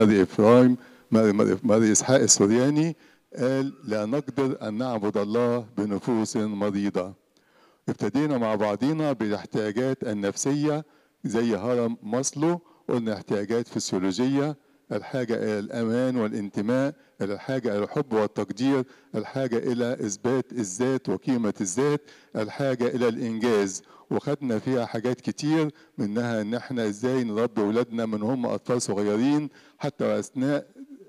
ماري إفرايم ماري إسحاق السورياني قال: لا نقدر أن نعبد الله بنفوس مريضة. ابتدينا مع بعضينا بالاحتياجات النفسية زي هرم ماسلو، قلنا احتياجات فسيولوجية: الحاجة إلى الأمان والانتماء، الحاجة إلى الحب والتقدير، الحاجة إلى إثبات الذات وقيمة الذات، الحاجة إلى الإنجاز. وخدنا فيها حاجات كتير، منها إن احنا إزاي نربي أولادنا من هم أطفال صغيرين حتى أثناء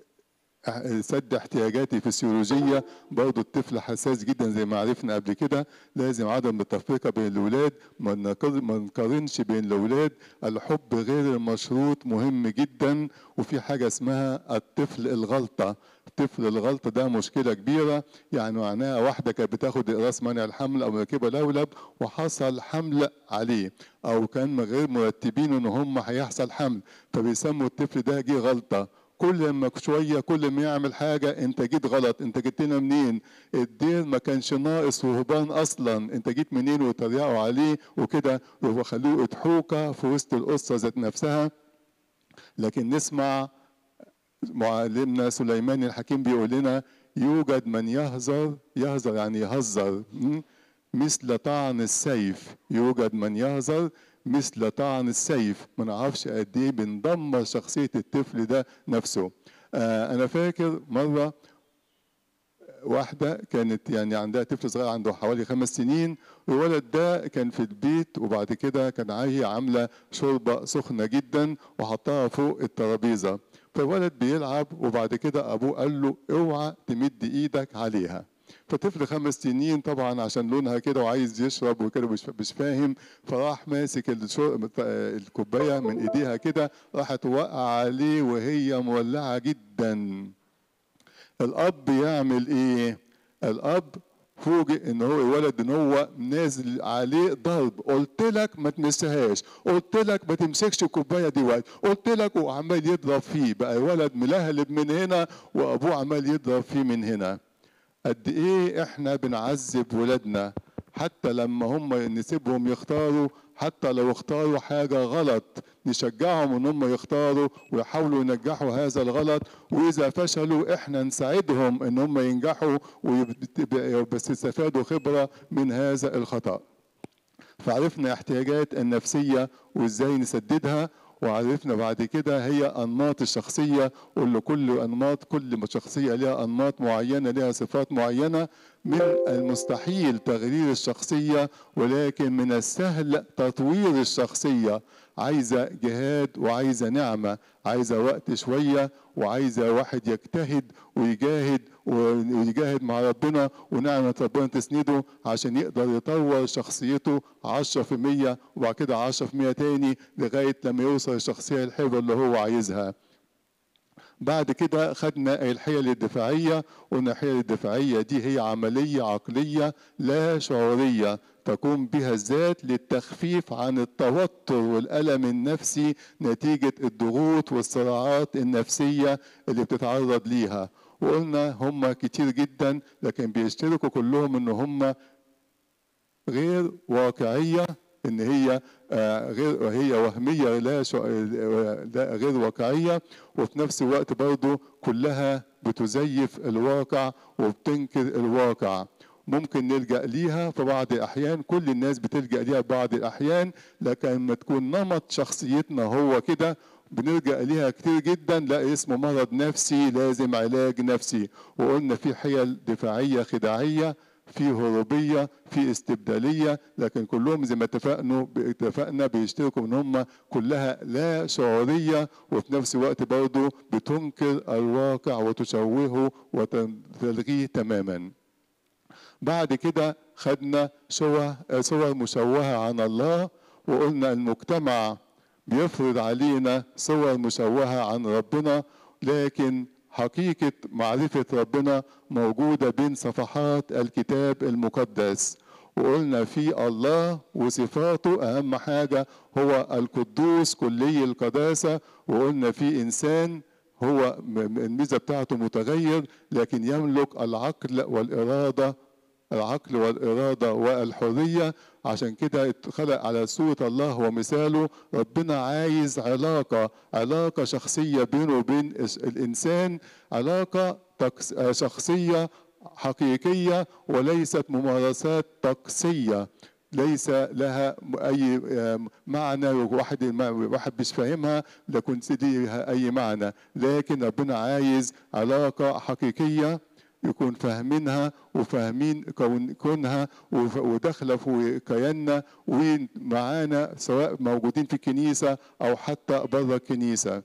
سد احتياجاتي الفسيولوجية. برضه الطفل حساس جدا زي ما عرفنا قبل كده، لازم عدم التفرقة بين الأولاد، ما نقارنش بين الأولاد. الحب غير المشروط مهم جدا. وفي حاجة اسمها الطفل الغلطة. الطفل الغلطة ده مشكلة كبيرة، يعني معناها واحدة كانت بتاخد إقراص منع الحمل أو مركبة لولب وحصل حمل عليه، أو كان غير مرتبين إن هم هيحصل حمل، فبيسموا الطفل ده جه غلطة. كل ما شويه كل ما يعمل حاجه: انت جيت غلط، انت جيت لنا منين؟ الدير ما كانش ناقص رهبان اصلا، انت جيت منين؟ ويتريقوا عليه وكده وخلوه اضحوكه في وسط القصه ذات نفسها. لكن نسمع معلمنا سليمان الحكيم بيقول لنا: يوجد من يهزر يعني يهزر مثل طعن السيف. يوجد من يهزر مثل طعن السيف. ما نعرفش قد ايه بندمر شخصيه الطفل ده نفسه. انا فاكر مره واحده كانت يعني عندها طفل صغير عنده حوالي 5 سنين، والولد ده كان في البيت، وبعد كده كان هي عامله شوربه سخنه جدا وحطها فوق الترابيزه. فالولد بيلعب، وبعد كده ابوه قال له: اوعى تمد ايدك عليها. فطفل 5 سنين طبعا عشان لونها كده وعايز يشرب وكده مش فاهم، فراح ماسك الكوبايه من ايديها كده، راحت وقع عليه وهي مولعه جدا. الاب يعمل ايه؟ الاب فوجئ ان هو الولد ان هو نازل عليه ضرب. قلت لك ما تمسهاش، قلت لك ما تمسكش الكوبايه دي وقت، قلت لك. وعمال يضرب فيه، بقى الولد ملهلب من هنا وابوه عمال يضرب فيه من هنا. قد ايه احنا بنعذب ولادنا حتى لما هم نسيبهم يختاروا، حتى لو اختاروا حاجة غلط نشجعهم ان هم يختاروا ويحاولوا ينجحوا هذا الغلط، واذا فشلوا احنا نساعدهم ان هم ينجحوا بس يستفادوا خبرة من هذا الخطأ. فعرفنا احتياجات النفسية وازاي نسددها، وعرفنا بعد كده هي أنماط الشخصية، واللي كل شخصية لها أنماط معينة، لها صفات معينة. من المستحيل تغيير الشخصية، ولكن من السهل تطوير الشخصية. عايزة جهاد وعايزة نعمة، عايزة وقت شوية، وعايزة واحد يجتهد ويجاهد مع ربنا، ونعمة ربنا تسنده عشان يقدر يطور شخصيته 10%، وبعد كده 10% تاني لغاية لما يوصل الشخصية الحلوة اللي هو عايزها. بعد كده خدنا الحيل الدفاعية. قلنا الحيل الدفاعية دي هي عملية عقلية لا شعورية تقوم بها الذات للتخفيف عن التوتر والألم النفسي نتيجة الضغوط والصراعات النفسية اللي بتتعرض ليها. وقلنا هم كتير جدا، لكن بيشتركوا كلهم ان هم غير واقعية، ان هي هي وهمية لا غير واقعية، وفي نفس الوقت برضو كلها بتزيف الواقع وبتنكر الواقع. ممكن نلجأ ليها في بعض الأحيان، كل الناس بتلجأ ليها في بعض الأحيان، لكن لما تكون نمط شخصيتنا هو كده بنلجأ ليها كتير جدا، لا اسمه مرض نفسي لازم علاج نفسي. وقلنا في حيل دفاعية خداعية، في هروبية، في استبدالية، لكن كلهم زي ما اتفقنا بيشتركوا ان هم كلها لا شعورية، وفي نفس الوقت برضه بتنكر الواقع وتشوهه وتلغيه تماما. بعد كده خدنا صور مشوهة عن الله، وقلنا المجتمع بيفرض علينا صور مشوهة عن ربنا، لكن حقيقة معرفة ربنا موجودة بين صفحات الكتاب المقدس. وقلنا في الله وصفاته أهم حاجة هو القدوس كلي القداسة، وقلنا في إنسان هو الميزة بتاعته متغير، لكن يملك العقل والإرادة العقل والإرادة والحرية. عشان كده اتخلق على صورة الله ومثاله. ربنا عايز علاقة شخصية بينه وبين الإنسان، علاقة شخصية حقيقية وليست ممارسات طقسية ليس لها أي معنى، واحد مش فاهمها لكن ليها أي معنى. لكن ربنا عايز علاقة حقيقية يكون فاهمينها وفاهمين كونها وداخله في كياننا ومعانا، سواء موجودين في الكنيسة أو حتى بره الكنيسة.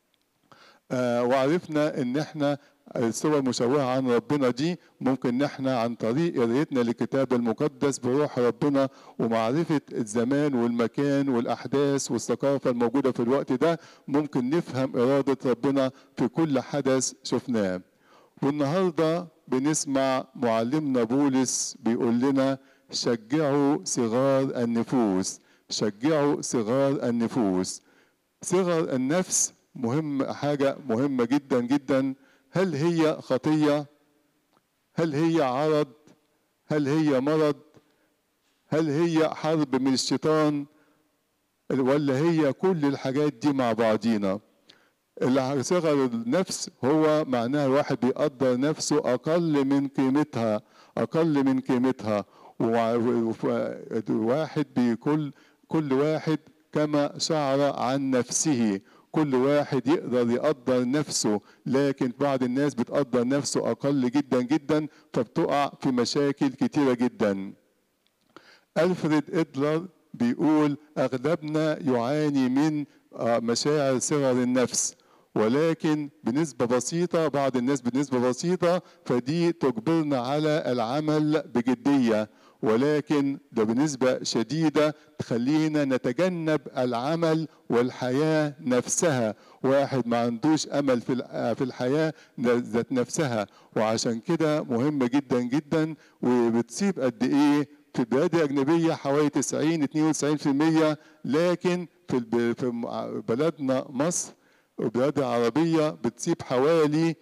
وعرفنا ان احنا الصور المشوهة عن ربنا دي ممكن ان احنا عن طريق قرايتنا للكتاب المقدس بروح ربنا ومعرفة الزمان والمكان والاحداث والثقافة الموجودة في الوقت ده ممكن نفهم ارادة ربنا في كل حدث شفناه. والنهاردة بنسمع معلمنا بولس بيقول لنا شجعوا صغار النفوس، شجعوا صغار النفوس. صغر النفس حاجة مهمة جدا جدا. هل هي خطية؟ هل هي عرض؟ هل هي مرض؟ هل هي حرب من الشيطان؟ ولا هي كل الحاجات دي مع بعضينا؟ صغر النفس هو معناها الواحد بيقدر نفسه أقل من قيمتها، أقل من قيمتها. واحد كل واحد كما شعر عن نفسه، كل واحد يقدر يقدر نفسه. لكن بعض الناس بتقدر نفسه أقل جدا جدا فبتقع في مشاكل كتيرة جدا. ألفريد إدلر بيقول أغلبنا يعاني من مشاعر صغر النفس، ولكن بنسبة بسيطة، بعض الناس بنسبة بسيطة فدي تجبرنا على العمل بجدية، ولكن ده بنسبة شديدة تخلينا نتجنب العمل والحياة نفسها. واحد ما عندوش أمل في الحياة ذات نفسها. وعشان كده مهمة جدا جدا. وبتصيب قد إيه في البلاد الأجنبية حوالي 92%، لكن في بلدنا مصر والبلاد العربية بتصيب حوالي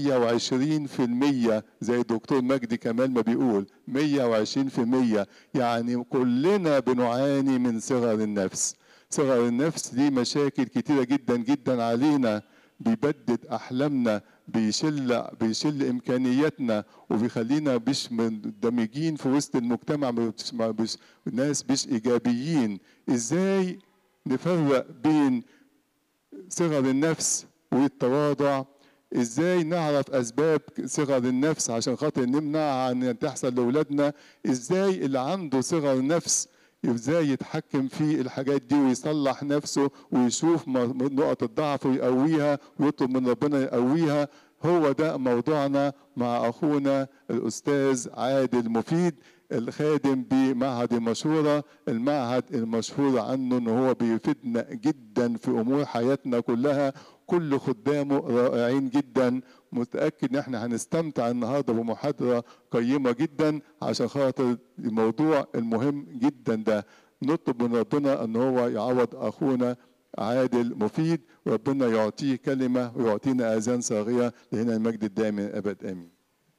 120%، زي الدكتور مجدي كمال ما بيقول 120%. يعني كلنا بنعاني من صغر النفس. صغر النفس دي مشاكل كتيرة جدا جدا علينا، بيبدد أحلامنا، بيشل إمكانياتنا، وبيخلينا مش مندمجين في وسط المجتمع، ناس مش إيجابيين. إزاي نفرق بين صغر النفس والتواضع؟ ازاي نعرف اسباب صغر النفس عشان خاطر نمنعها ان تحصل لاولادنا؟ ازاي اللي عنده صغر نفس ازاي يتحكم في الحاجات دي ويصلح نفسه ويشوف نقط الضعف ويقويها ويطلب من ربنا يقويها؟ هو ده موضوعنا مع اخونا الاستاذ عادل مفيد، الخادم بمعهد المشورة. المعهد المشهور عنه ان هو بيفيدنا جدا في امور حياتنا كلها. كل خدامه رائعين جدا. متأكد ان احنا هنستمتع النهارده بمحاضرة قيمة جدا عشان خاطر الموضوع المهم جدا ده. نطلب من ربنا ان هو يعوض اخونا عادل مفيد، وربنا يعطيه كلمة ويعطينا اذان صاغية. لهنا المجد الدائم من الابد امين.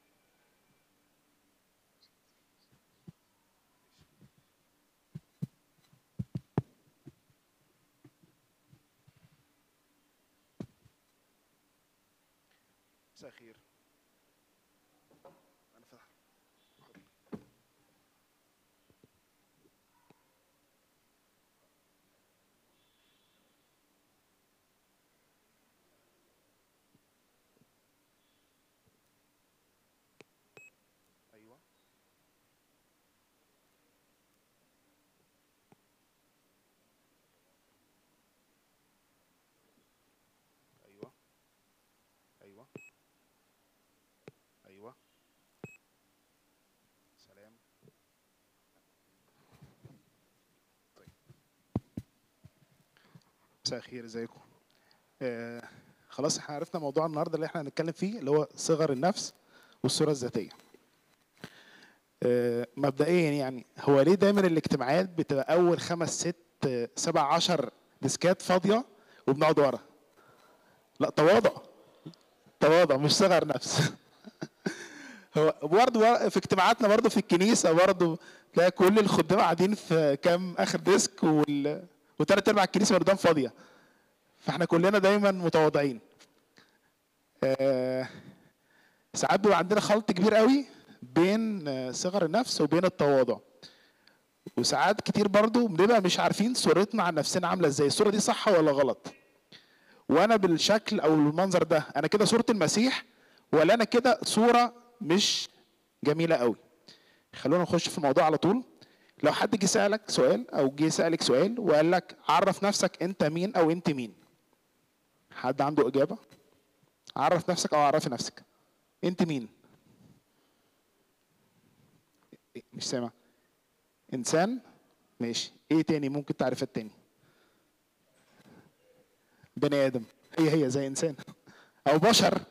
مساء الخير. انا فتح. ايوه ايوه ايوه ايوه. سلام. طيب مساء الخير، ازيكم؟ خلاص احنا عرفنا موضوع النهارده اللي احنا هنتكلم فيه اللي هو صغر النفس والصورة الذاتية. مبدئيا يعني هو ليه دايما الاجتماعات بتبقى اول 5 6 7 10 ديسكات فاضية وبنقعد ورا؟ لا، تواضع، تواضع مش صغر نفس. هو برضه في اجتماعاتنا برضه في الكنيسه برضه تلاقي كل الخدام قاعدين في كام اخر ديسك وثلاث ارباع الكنيسه قدام فاضيه. فاحنا كلنا دايما متواضعين. ساعات بيبقى عندنا خلط كبير قوي بين صغر النفس وبين التواضع. وساعات كتير برضو بنبقى مش عارفين صورتنا عن نفسنا عامله ازاي، الصوره دي صح ولا غلط. وانا بالشكل او المنظر ده انا كده صوره المسيح، ولا انا كده صوره مش جميله قوي. خلونا نخش في الموضوع على طول. لو حد جه سالك سؤال او جه سالك سؤال وقال لك عرف نفسك انت مين او انت مين، حد عنده اجابه؟ عرف نفسك او عرفي نفسك، انت مين؟ مش سامع. انسان، ماشي. ايه تاني ممكن تعريفات تاني؟ بني ادم، هي زي انسان او بشر.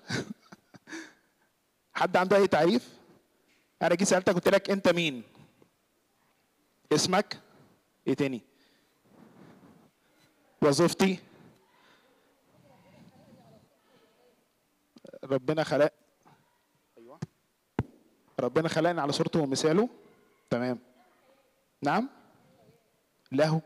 حد عنده اي تعريف؟ انا جيت سالتك قلت لك انت مين؟ اسمك؟ ايه تاني؟ وظيفتي؟ ربنا خلق، ايوه ربنا خلقني على صورته ومثاله. تمام. نعم. له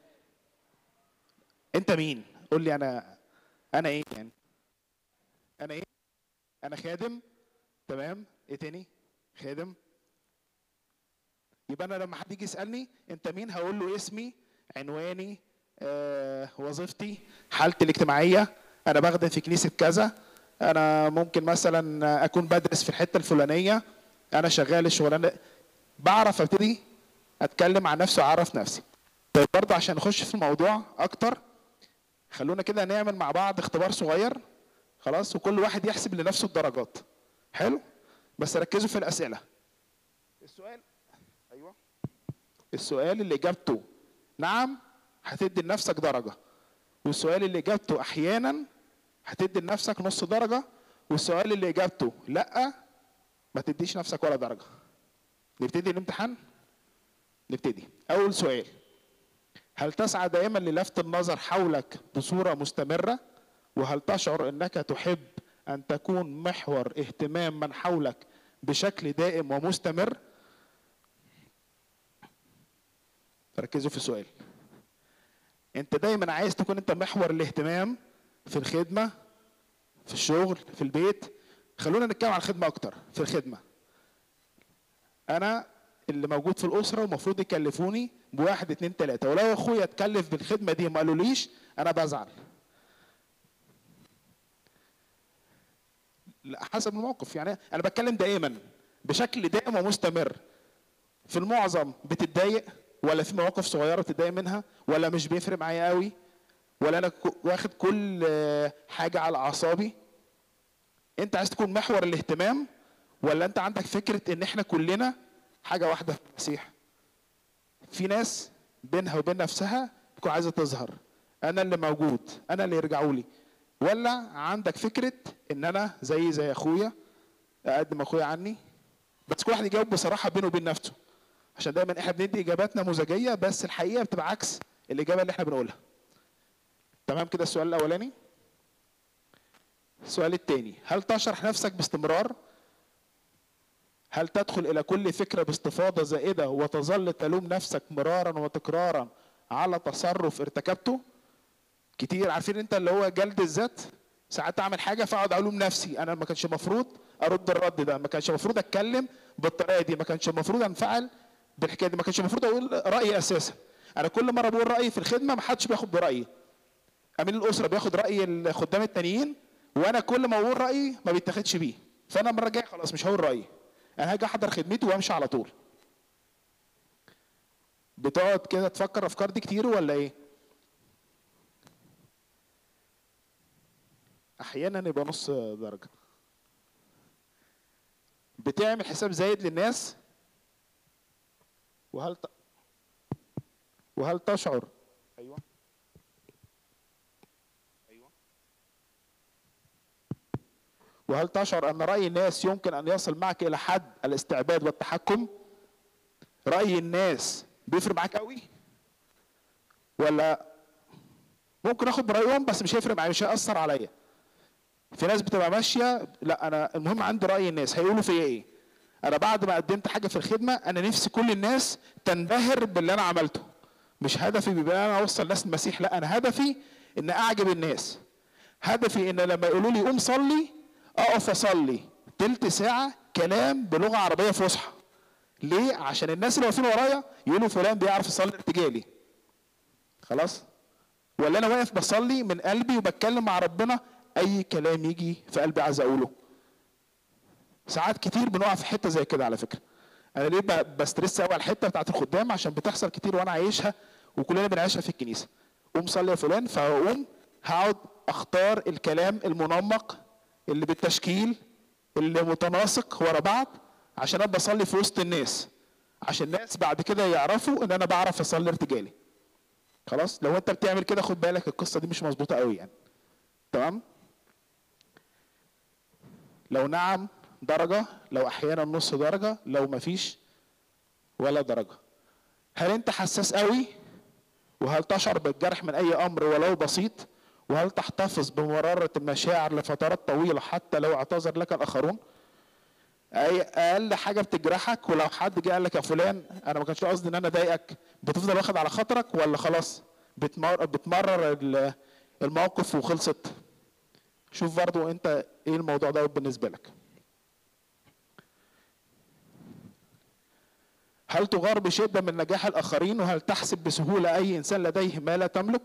انت مين؟ قول لي انا ايه يعني؟ انا ايه؟ انا خادم. تمام. ايه تاني؟ خادم. يبقى انا لما حد يجي يسالني انت مين هقول له اسمي، عنواني، وظيفتي، حالتي الاجتماعيه، انا بخدم في كنيسه كذا، انا ممكن مثلا اكون بدرس في الحته الفلانيه، انا شغال الشغلانه. بعرف ابتدي اتكلم عن نفسي واعرف نفسي. طيب برضه عشان نخش في الموضوع اكتر، خلونا كده نعمل مع بعض اختبار صغير، خلاص، وكل واحد يحسب لنفسه الدرجات. حلو؟ بس ركزوا في الاسئله. السؤال، ايوه، السؤال اللي اجابته نعم هتدي لنفسك درجه، والسؤال اللي اجابته احيانا هتدي لنفسك نص درجه، والسؤال اللي اجابته لا ما تديش نفسك ولا درجه. نبتدي الامتحان. نبتدي. اول سؤال: هل تسعى دائما للفت النظر حولك بصوره مستمره؟ وهل تشعر انك تحب ان تكون محور اهتمام من حولك بشكل دائم ومستمر؟ ركزوا في السؤال. انت دايما عايز تكون انت محور الاهتمام في الخدمه، في الشغل، في البيت. خلونا نتكلم عن الخدمه اكتر. في الخدمه انا اللي موجود في الاسره ومفروض يكلفوني بواحد اتنين تلاته، ولو اخويا اتكلف بالخدمه دي وما قالوليش انا بزعل. لا، حسب الموقف. يعني انا بتكلم دائما بشكل دائم ومستمر. في المعظم بتتضايق، ولا في مواقف صغيره بتتضايق منها، ولا مش بيفرق معايا قوي، ولا انا واخد كل حاجه على اعصابي؟ انت عايز تكون محور الاهتمام، ولا انت عندك فكره ان احنا كلنا حاجه واحده في المسيح؟ في ناس بينها وبين نفسها تكون عايزه تظهر، انا اللي موجود، انا اللي يرجعوا لي. ولا عندك فكره ان انا زي اخويا، اقدم اخويا عني؟ بس كل واحد يجاوب بصراحه بينه وبين نفسه، عشان دايما احنا بندي اجابات نموذجيه بس الحقيقه بتبقى عكس الاجابه اللي احنا بنقولها. تمام كده؟ السؤال الاولاني. السؤال الثاني: هل تشرح نفسك باستمرار؟ هل تدخل الى كل فكره باستفاضه زائده وتظل تلوم نفسك مرارا وتكرارا على تصرف ارتكبته؟ كتير عارفين انت اللي هو جلد الذات. ساعات اعمل حاجه فاقعد الوم نفسي، انا ما كانش المفروض ارد الرد ده، ما كانش المفروض اتكلم بالطريقه دي، ما كانش المفروض انفعل بالحكايه دي، ما كانش المفروض اقول رايي اساسا. انا كل مره بقول رايي في الخدمه ما حدش بياخد برايي. امين الاسره بياخد راي الخدام التانيين، وانا كل ما اقول رايي ما بيتاخدش بيه. فانا المره الجايه خلاص مش هقول رايي، انا هاجي احضر خدمتي وامشي على طول. بتقعد كده تفكر الافكار دي كتير ولا ايه؟ احيانا يبقى نص درجه. بتعمل حساب زايد للناس؟ وهل تشعر، ايوه وهل تشعر ان راي الناس يمكن ان يصل معك الى حد الاستعباد والتحكم؟ راي الناس بيفرق معاك قوي، ولا ممكن اخد برايهم بس مش هيفرق معايا، مش هيأثر عليا؟ في ناس بتبقى ماشيه لا انا المهم عندي راي الناس هيقولوا فيا ايه، انا بعد ما قدمت حاجه في الخدمه انا نفسي كل الناس تنبهر باللي انا عملته. مش هدفي بيبقى انا اوصل ناس المسيح، لا، انا هدفي ان اعجب الناس. هدفي ان لما يقولوا لي قوم صلي اقف اصلي تلت ساعه كلام بلغه عربيه فصحى. ليه؟ عشان الناس اللي واقفين ورايا يقولوا فلان بيعرف يصلي ارتجالي. خلاص؟ ولا انا واقف بصلي من قلبي وبتكلم مع ربنا اي كلام يجي في قلبي عايز اقوله. ساعات كتير بنقع في حته زي كده على فكره. انا ليه بسترس قوي على الحته بتاعت الخدام؟ عشان بتحصل كتير وانا عايشها وكلنا بنعيشها في الكنيسه. قوم صلي يا فلان، فاقوم هقعد اختار الكلام المنمق اللي بالتشكيل اللي متناسق ورا بعض عشان ابقى اصلي في وسط الناس، عشان الناس بعد كده يعرفوا ان انا بعرف اصلي ارتجالي. خلاص؟ لو انت بتعمل كده خد بالك القصه دي مش مظبوطه قوي يعني. تمام؟ لو نعم درجه، لو احيانا نص درجه، لو مفيش ولا درجه. هل انت حساس قوي؟ وهل تشعر بالجرح من اي امر ولو بسيط؟ وهل تحتفظ بمرارة المشاعر لفترات طويلة حتى لو اعتذر لك الآخرون؟ أي أقل حاجة بتجرحك ولو حد جه قال لك يا فلان أنا ما كانش قصدي إن أنا أضايقك، بتفضل واخد على خاطرك ولا خلاص بتمرر الموقف وخلصت؟ شوف برضو أنت إيه الموضوع ده بالنسبة لك. هل تغار بشدة من نجاح الآخرين؟ وهل تحسب بسهولة أي إنسان لديه ما لا تملك؟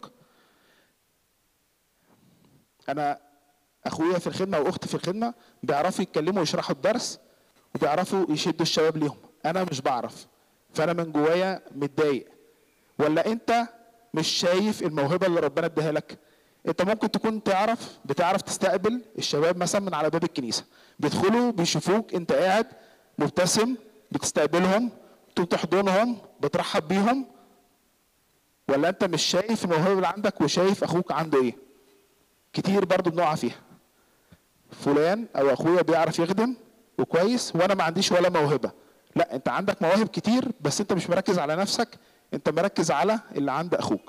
أنا أخويا في الخدمة وأختي في الخدمة بيعرفوا يتكلموا ويشرحوا الدرس وبيعرفوا يشدوا الشباب ليهم، أنا مش بعرف، فأنا من جوايا متضايق. ولا أنت مش شايف الموهبة اللي ربنا اداها لك؟ أنت ممكن تكون بتعرف تستقبل الشباب مثلا من على باب الكنيسة، بيدخلوا بيشوفوك أنت قاعد مبتسم بتستقبلهم، تحضنهم، بترحب بيهم. ولا أنت مش شايف الموهبة اللي عندك وشايف أخوك عنده إيه؟ كتير برضو بنقع فيها. فلان او اخويا بيعرف يخدم وكويس وانا ما عنديش ولا موهبه. لا، انت عندك مواهب كتير بس انت مش مركز على نفسك، انت مركز على اللي عند اخوك.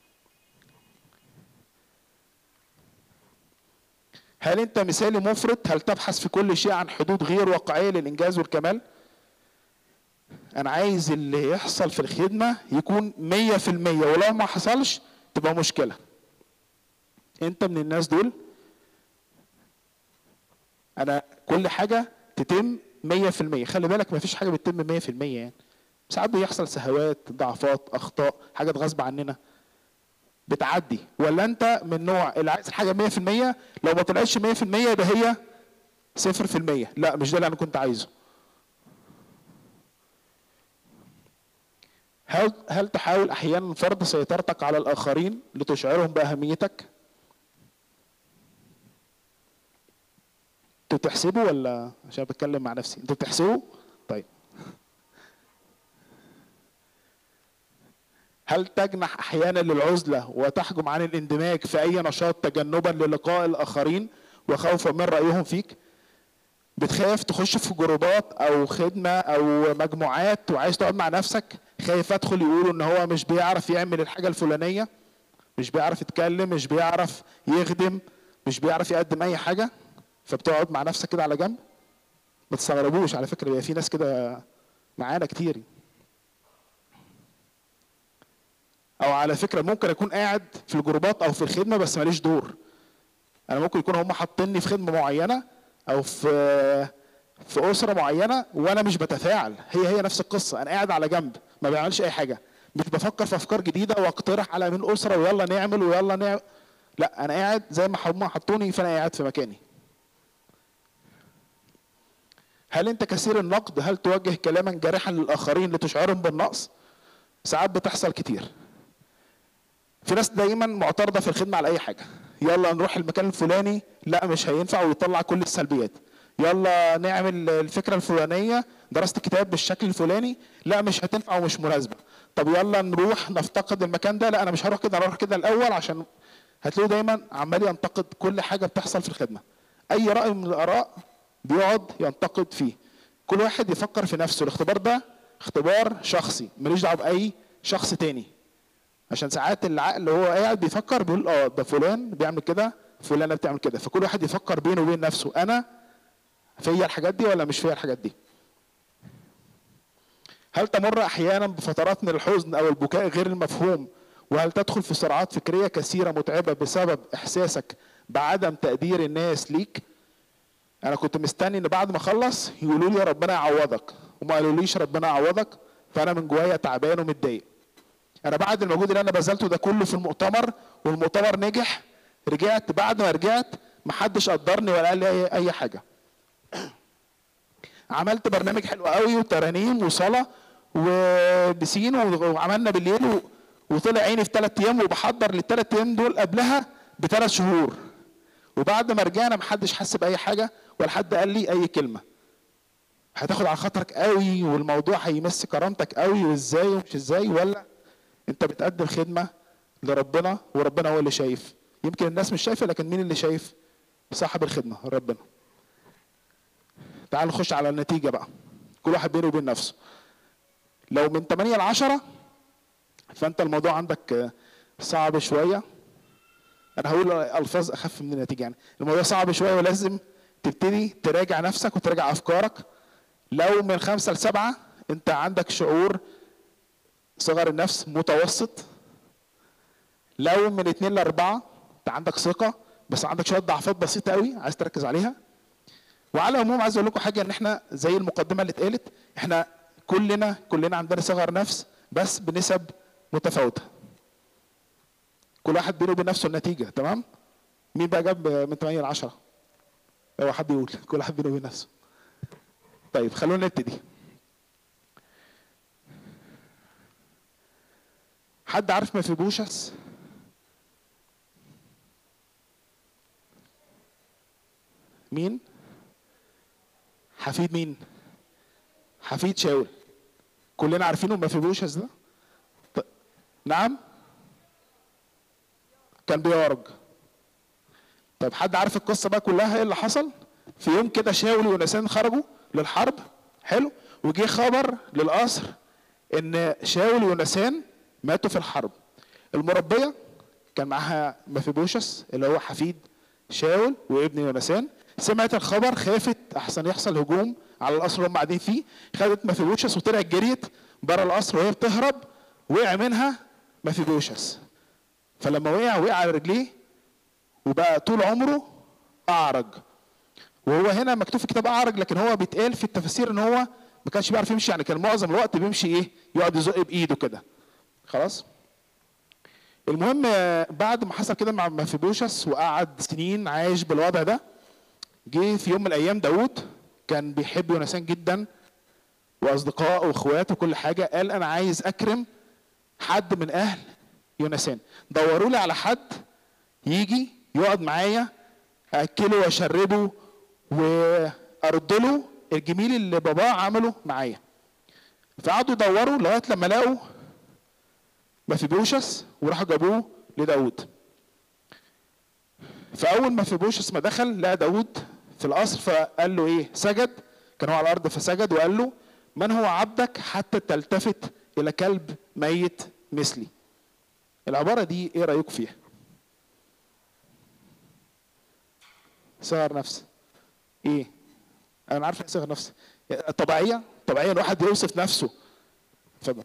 هل انت مثالي مفرط؟ هل تبحث في كل شيء عن حدود غير واقعيه للانجاز والكمال؟ انا عايز اللي يحصل في الخدمه يكون 100%، ولو ما حصلش تبقى مشكله. انت من الناس دول؟ انا كل حاجه تتم 100%. خلي بالك ما فيش حاجه بتتم 100% يعني. ساعات بيحصل سهوات، ضعفات، اخطاء، حاجات غصب عننا بتعدي. ولا انت من النوع اللي عايز الحاجه 100%، لو ما طلعتش 100% يبقى هي 0%؟ لا، مش ده اللي انا كنت عايزه. هل تحاول احيانا فرض سيطرتك على الاخرين لتشعرهم باهميتك؟ انتوا بتحسبوا ولا عشان بتكلم مع نفسي؟ انتوا بتحسبوا؟ طيب. هل تجنح احيانا للعزله وتحجم عن الاندماج في اي نشاط تجنبا للقاء الاخرين وخوفا من رايهم فيك؟ بتخاف تخش في جروبات او خدمه او مجموعات وعايز تقعد مع نفسك، خايف ادخل يقولوا ان هو مش بيعرف يعمل الحاجه الفلانيه، مش بيعرف يتكلم، مش بيعرف يخدم، مش بيعرف يقدم اي حاجه، فبتقعد مع نفسك كده على جنب؟ ما تستغربوش على فكره، بيبقى في ناس كده معانا كتير. او على فكره ممكن اكون قاعد في الجروبات او في الخدمه بس ماليش دور. انا ممكن يكون هم حاطيني في خدمه معينه او في اسره معينه وانا مش بتفاعل، هي نفس القصه، انا قاعد على جنب ما بعملش اي حاجه، مش بفكر في افكار جديده واقترح على من اسره ويلا نعمل ويلا نعمل. لا، انا قاعد زي ما هم حطوني فانا قاعد في مكاني. هل انت كثير النقد؟ هل توجه كلاما جارحا للاخرين لتشعرهم بالنقص؟ ساعات بتحصل كتير. في ناس دايما معترضه في الخدمه على اي حاجه، يلا نروح المكان الفلاني، لا مش هينفع، ويطلع كل السلبيات. يلا نعمل الفكره الفلانيه، دراسه الكتاب بالشكل الفلاني، لا مش هتنفع ومش مناسبه. طب يلا نروح نفتقد المكان ده، لا انا مش هروح كده، انا هروح كده الاول، عشان هتلاقيه دايما عمال ينتقد كل حاجه بتحصل في الخدمه. اي راي من الاراء بيقعد ينتقد فيه. كل واحد يفكر في نفسه. الاختبار ده اختبار شخصي ماليش دعوه باي شخص تاني، عشان ساعات العقل هو قاعد بيفكر بيقول ده فلان بيعمل كده، فلانه بتعمل كده، فكل واحد يفكر بينه وبين نفسه، انا فيا الحاجات دي ولا مش فيا الحاجات دي. هل تمر احيانا بفترات من الحزن او البكاء غير المفهوم؟ وهل تدخل في صراعات فكريه كثيره متعبه بسبب احساسك بعدم تقدير الناس ليك؟ انا كنت مستني ان بعد ما اخلص يقولوا لي ربنا يعوضك، وما قالوليش ربنا يعوضك، فانا من جوايا تعبان ومتضايق. انا بعد المجهود اللي انا بذلته ده كله في المؤتمر، والمؤتمر نجح، رجعت بعد ما رجعت محدش قدرني ولا قال لي اي حاجه. عملت برنامج حلو قوي وترانيم وصلاه وبسين وعملنا بالليل وطلع عيني في 3 ايام، وبحضر لل3 ايام دول قبلها ب3 شهور. وبعد ما رجعنا محدش حس باي حاجه ولا حد قال لي اي كلمه. هتاخد على خاطرك قوي والموضوع هيمس كرامتك قوي، وازاي ومش ازاي، ولا انت بتقدم خدمه لربنا وربنا هو اللي شايف؟ يمكن الناس مش شايفه، لكن مين اللي شايف؟ صاحب الخدمه ربنا. تعال نخش على النتيجه بقى، كل واحد بينه وبين نفسه. لو من 8 ل 10 فانت الموضوع عندك صعب شويه. انا هقول الفاظ اخف من النتيجه، يعني الموضوع صعب شويه ولازم تبتدي تراجع نفسك وتراجع افكارك. لو من 5 ل 7 انت عندك شعور صغر النفس متوسط. لو من 2 ل 4 انت عندك ثقه بس عندك شويه ضعفات بسيطه قوي عايز تركز عليها. وعلى العموم عايز اقول لكم حاجه، ان احنا زي المقدمه اللي اتقالت، احنا كلنا عندنا صغر نفس بس بنسب متفاوته. كل واحد بينه وبين نفسه النتيجه. تمام؟ مين بقى جاب من 8 ل 10؟ هو حد يقول. كل واحد بينه وبين نفسه. طيب خلونا نبتدي. حد عارف مفيبوشث؟ مين؟ حفيد مين؟ حفيد شاول. كلنا عارفينه مفيبوشث ده؟ نعم؟ كان بيعرج. طب حد عارف القصه بقى كلها ايه اللي حصل؟ في يوم كده شاول ويونسان خرجوا للحرب، حلو، وجه خبر للقصر ان شاول ويونسان ماتوا في الحرب. المربيه كان معاها مفيبوشث اللي هو حفيد شاول وابن يونسان، سمعت الخبر، خافت احسن يحصل هجوم على القصر اللي هم قاعدين فيه، خدت مفيبوشث وطلعت جريت بره القصر وهي بتهرب، وقع منها مفيبوشث. فلما وقع على رجليه وبقى طول عمره اعرج. وهو هنا مكتوب في كتاب اعرج، لكن هو بيتقال في التفاسير ان هو ما كانش بيعرف يمشي، يعني كان معظم الوقت بيمشي ايه؟ يقعد يزق بايده كده. خلاص؟ المهم بعد ما حصل كده مع مفيبوشث وقعد سنين عايش بالوضع ده، جه في يوم من الايام داوود كان بيحب يونسان جدا واصدقائه واخواته وكل حاجه، قال انا عايز اكرم حد من اهل يونسان، دوروا لي على حد يجي يقعد معايا اكله واشربه وارد له الجميل اللي باباه عمله معايا. فقعدوا يدوروا لغايه لما لقوا مفيبوشث وراحوا جابوه لداود. فاول مفيبوشث ما دخل لقى داود في القصر، فقال له ايه؟ سجد، كان هو على الارض فسجد وقال له من هو عبدك حتى تلتفت الى كلب ميت مثلي. العباره دي ايه رايكم فيها؟ صغر نفس ايه؟ انا عارف ايه صغر نفس. طبيعيه الواحد يوصف نفسه. اتفضل.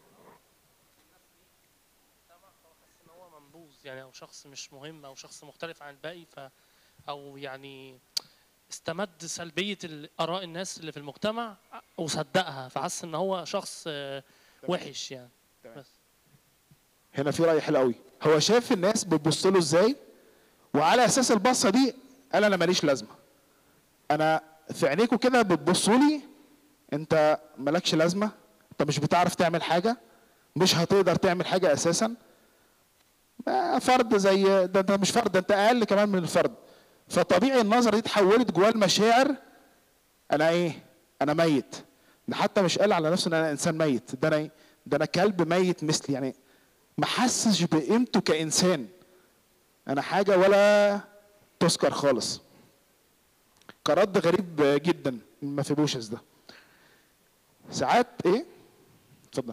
يعني او شخص مش مهم او شخص مختلف عن الباقي، او يعني استمد سلبيه اراء الناس اللي في المجتمع وصدقها، فحس ان هو شخص وحش يعني. بس هنا في راي حلو قوي، هو شاف الناس بتبص له ازاي، وعلى اساس البصه دي قال انا ماليش لازمه. انا في عينيكوا كده بتبصوا لي انت مالكش لازمه، انت مش بتعرف تعمل حاجه، مش هتقدر تعمل حاجه اساسا، فرد زي ده، انت مش فرد، انت اقل كمان من الفرد. فطبيعي النظره دي اتحولت جواه المشاعر، انا ايه؟ انا ميت. ده حتى مش قال على نفسه ان انا انسان ميت، ده انا ايه؟ ده انا كلب ميت مثلي، يعني ما حسش بقيمته كانسان. انا حاجه ولا تذكر خالص. كرد غريب جدا مفيبوشث ده. ساعات ايه؟ اتفضل.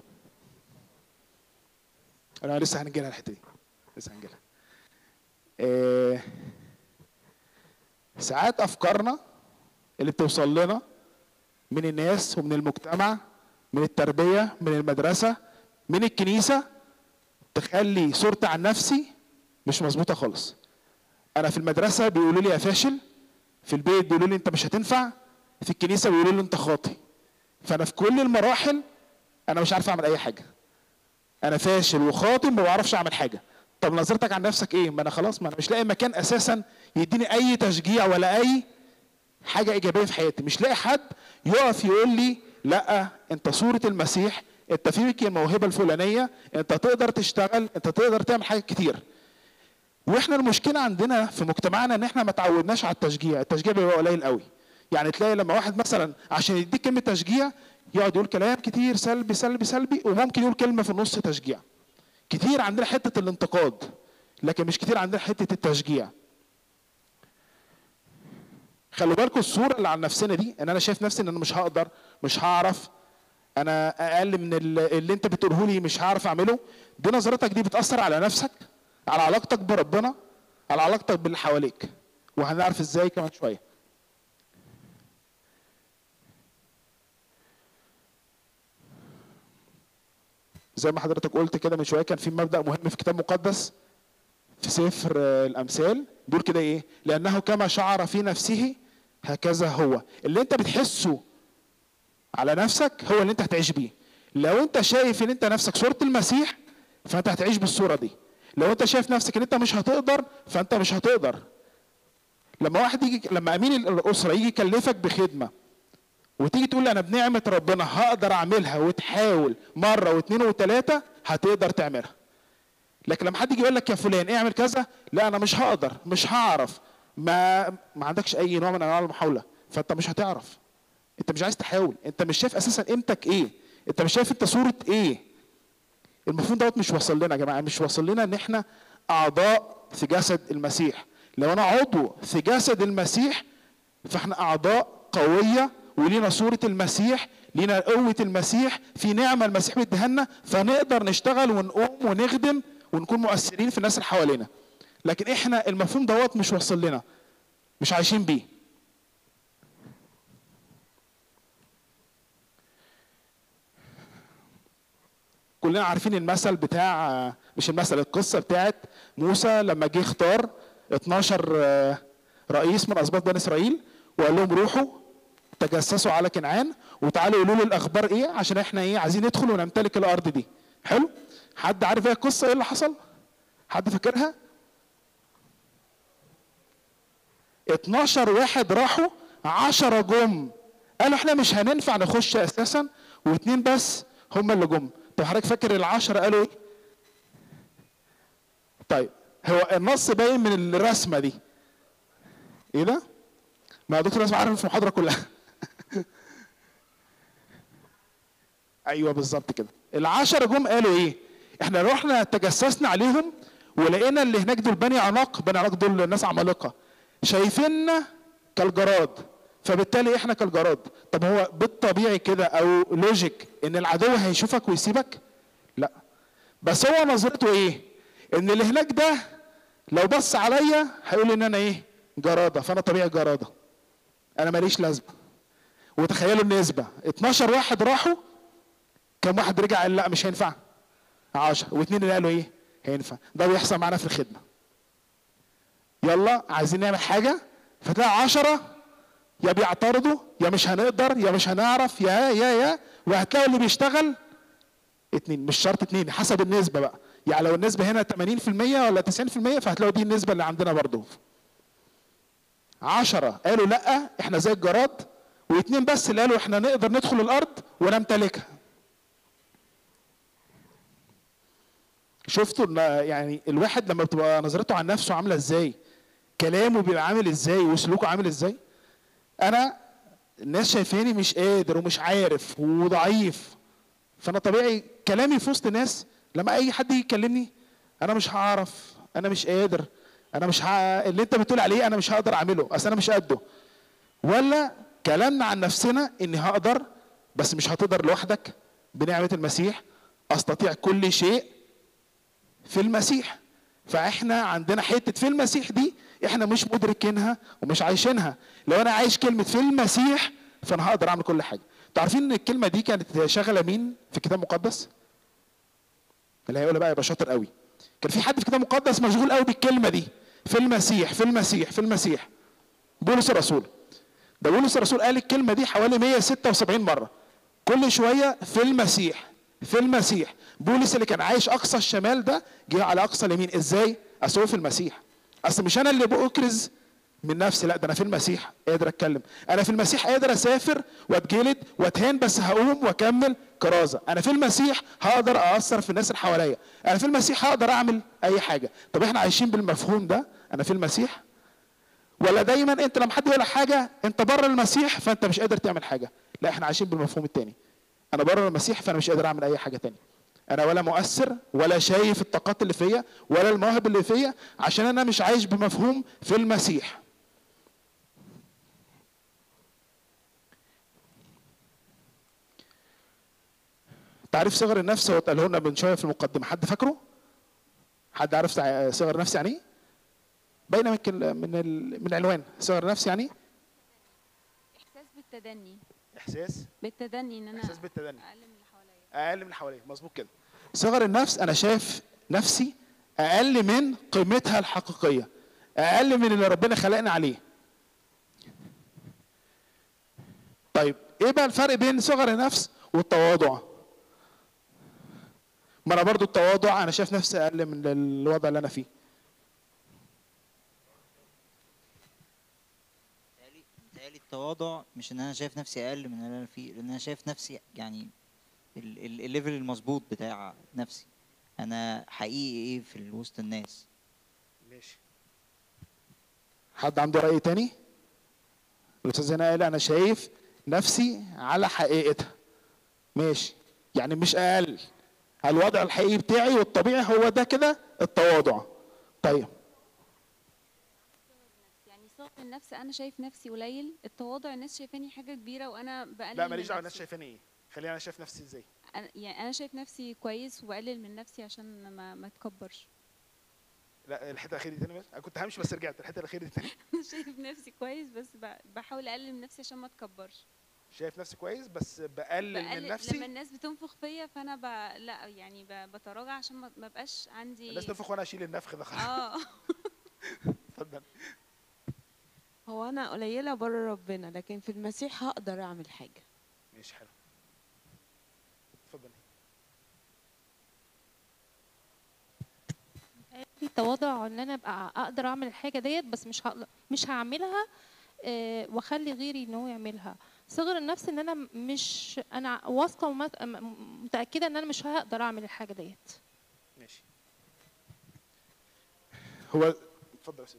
انا لسه هنجيلها الحته دي، لسه هنجيلها. ساعات افكارنا اللي بتوصل لنا من الناس ومن المجتمع من التربيه، من المدرسه، من الكنيسه، تخلي صورتي عن نفسي مش مظبوطه خالص. انا في المدرسه بيقولوا لي يا فاشل، في البيت بيقولوا لي انت مش هتنفع، في الكنيسه بيقولوا لي انت خاطي. فانا في كل المراحل انا مش عارف اعمل اي حاجه، انا فاشل وخاطي ما بعرفش اعمل حاجه. طب نظرتك عن نفسك ايه؟ ما انا خلاص، ما انا مش لاقي مكان اساسا يديني اي تشجيع ولا اي حاجه ايجابيه في حياتي. مش لاقي حد يقف يقول لي لا انت صوره المسيح، انت فيك الموهبه الفلانيه، انت تقدر تشتغل، انت تقدر تعمل حاجات كتير. واحنا المشكله عندنا في مجتمعنا ان احنا ما تعودناش على التشجيع. التشجيع بيبقى قليل قوي. يعني تلاقي لما واحد مثلا عشان يديك كلمه تشجيع يقعد يقول كلام كتير سلبي سلبي سلبي، وممكن يقول كلمه في النص تشجيع. كتير عندنا حته الانتقاد، لكن مش كتير عندنا حته التشجيع. خلوا بالكم الصوره اللي عن نفسنا دي، ان انا شايف نفسي ان انا مش هقدر، مش هعرف، انا اقل من اللي انت بتقوله لي، مش هعرف اعمله. دي نظرتك دي بتاثر على نفسك، على علاقتك بربنا، على علاقتك باللي حواليك، وهنعرف ازاي كمان شويه. زي ما حضرتك قلت كده من شويه، كان في مبدا مهم في كتاب مقدس في سفر الامثال بيقول كده ايه؟ لانه كما شعر في نفسه هكذا هو. اللي انت بتحسه على نفسك هو اللي انت هتعيش بيه. لو انت شايف ان انت نفسك صورة المسيح فانت هتعيش بالصورة دي. لو انت شايف نفسك ان انت مش هتقدر فانت مش هتقدر. لما واحد يجي، لما امين الاسرة يجي يكلفك بخدمة وتيجي تقول انا بنعمة ربنا هقدر اعملها، وتحاول مرة واثنين وثلاثة هتقدر تعملها. لكن لما حد يجي يقول لك يا فلان اعمل كذا، لا انا مش هقدر، مش هعرف، ما عندكش اي نوع من انواع المحاولة، فانت مش هتعرف. انت مش عايز تحاول، انت مش شايف اساسا قيمتك ايه، انت مش شايف انت صورة ايه. المفهوم دوت مش واصل لنا يا جماعه، مش واصل لنا ان احنا اعضاء في جسد المسيح. لو انا عضو في جسد المسيح فاحنا اعضاء قويه ولينا صوره المسيح، لينا قوه المسيح، في نعمه المسيح بيديها لنا، فنقدر نشتغل ونقوم ونخدم ونكون مؤثرين في الناس اللي حوالينا. لكن احنا المفهوم دوت مش واصل لنا، مش عايشين بيه. كلنا عارفين المثل بتاع، مش المثل، القصه بتاعت موسى لما جه اختار 12 رئيس من اسباط بني اسرائيل وقال لهم روحوا تجسسوا على كنعان وتعالوا قولوا لي الاخبار ايه، عشان احنا ايه عايزين ندخل ونمتلك الارض دي. حلو؟ حد عارف ايه القصه، ايه اللي حصل؟ حد فاكرها؟ 12 واحد راحوا، 10 جم قالوا احنا مش هننفع نخش اساسا، واثنين بس هم اللي جم. طب حضرتك فاكر ال10 قالوا ايه؟ طيب هو النص باين من الرسمه دي. ايه ده؟ ما يا دكتور لازم اعرف في المحاضره كلها. ايوه بالظبط كده. ال10 جم قالوا ايه؟ احنا رحنا تجسسنا عليهم ولقينا اللي هناك دول بني عناق، بني عناق دول ناس عمالقه، شايفيننا كالجراد، فبالتالي احنا كالجراد. طب هو بالطبيعي كده او لوجيك ان العدو هيشوفك ويسيبك؟ لا، بس هو نظرته ايه؟ ان اللي هناك ده لو بص عليا هيقول ان انا ايه؟ جراده، فانا طبيعي جراده، انا ماليش لازمه. وتخيلوا النسبه، 12 واحد راحوا، كم واحد رجع قال لا مش هينفع؟ 10، واثنين اللي قالوا ايه؟ هينفع. ده بيحصل معانا في الخدمه. يلا عايزين نعمل حاجه فتلاقي 10 يا بيعترضوا يا مش هنقدر يا مش هنعرف يا وهتلاقوا اللي بيشتغل 2، مش شرط 2، حسب النسبه بقى. يعني لو النسبه هنا 80% ولا 90% فهتلاقوا دي النسبه اللي عندنا برضو. 10 قالوا لا احنا زي الجراد، و2 بس اللي قالوا احنا نقدر ندخل الارض ونمتلكها. شفتوا يعني الواحد لما بتبقى نظرته عن نفسه عامله ازاي، كلامه بيبقى عامل ازاي، وسلوكه عامل ازاي. انا الناس شايفاني مش قادر ومش عارف وضعيف، فانا طبيعي كلامي في وسط الناس لما اي حد يجي يكلمني انا مش هعرف، انا مش قادر، انا مش اللي انت بتقول عليه انا مش هقدر اعمله، اصل انا مش قده. ولا كلامنا عن نفسنا اني هقدر، بس مش هتقدر لوحدك، بنعمة المسيح استطيع كل شيء في المسيح. فاحنا عندنا حته في المسيح دي احنا مش مدركينها ومش عايشينها. لو انا عايش كلمه في المسيح فانا هقدر اعمل كل حاجه. عارفين ان الكلمه دي كانت شغله مين في الكتاب المقدس؟ اللي هيقولها بقى يبقى شاطر قوي. كان في حد في الكتاب المقدس مشغول قوي بالكلمه دي، في المسيح في المسيح في المسيح. بولس الرسول. ده بولس الرسول قال الكلمه دي حوالي 176 مره، كل شويه في المسيح في المسيح. بولس اللي كان عايش اقصى الشمال ده جه على اقصى اليمين. ازاي؟ اصل هو في المسيح. اصل مش انا اللي بأكرز من نفسي، لا ده انا في المسيح قادر اتكلم، انا في المسيح قادر اسافر واتجلد واتهان بس هقوم واكمل كرازه، انا في المسيح هقدر اثر في الناس اللي حواليا، انا في المسيح هقدر اعمل اي حاجه. طب احنا عايشين بالمفهوم ده انا في المسيح؟ ولا دايما انت لما حد يقول لك حاجه انت بره المسيح فانت مش قادر تعمل حاجه؟ لا احنا عايشين بالمفهوم الثاني، انا بره المسيح فانا مش قادر اعمل اي حاجه تاني، انا ولا مؤثر ولا شايف الطاقات اللي فيا ولا المواهب اللي فيا، عشان انا مش عايش بمفهوم في المسيح. تعريف صغر النفس هو اتقاله لنا من شويه في المقدمه، حد فاكره؟ حد عارف صغر النفس يعني ايه؟ باينه من العنوان. صغر النفس يعني احساس بالتدني. احساس بالتدني، ان انا احساس بالتدني، اقل من اللي حواليا. اقل من اللي حواليا، مظبوط كده. صغر النفس انا شايف نفسي اقل من قيمتها الحقيقيه، اقل من اللي ربنا خلقنا عليه. طيب ايه بقى الفرق بين صغر النفس والتواضع؟ ما انا برضو التواضع انا شايف نفسي اقل من الوضع اللي انا فيه. متهيألي التواضع مش ان انا شايف نفسي اقل من اللي انا فيه، لان انا شايف نفسي يعني الليفل المظبوط بتاع نفسي، انا حقيقي ايه في وسط الناس. ماشي. حد عنده رأي تاني؟ الاستاذ هنا قال انا شايف نفسي على حقيقتها. ماشي، يعني مش اقل، الوضع الحقيقي بتاعي والطبيعي هو ده كده التواضع. طيب يعني صغر النفس انا شايف نفسي قليل، التواضع الناس شايفاني حاجه كبيره وانا بقلل. لا ماليش دعوه الناس شايفاني ايه، خليني انا شايف نفسي ازاي. يعني انا شايف نفسي كويس وبقلل من نفسي عشان ما اتكبرش. لا الحته الاخيره دي تاني بس، انا كنت همشي بس رجعت. الحته الاخيره دي تاني. شايف نفسي كويس بس بحاول اقلل من نفسي عشان ما اتكبرش. شايف نفسي كويس بس بقلل من نفسي. لما الناس بتنفخ فيا فانا لا يعني بتراجع عشان ما بقاش عندي. الناس تنفخ وانا اشيل النفخ ده خلاص. اتفضل. هو انا قليله بره ربنا، لكن في المسيح هقدر اعمل حاجه. ماشي حلو. اتفضل. التواضع ان انا ابقى اقدر اعمل الحاجه ديت بس مش هعملها واخلي غيري ان هو يعملها. صغر النفس ان انا انا واثقه ومتاكده ان انا مش هقدر اعمل الحاجه ديت. ماشي. هو اتفضل يا استاذ.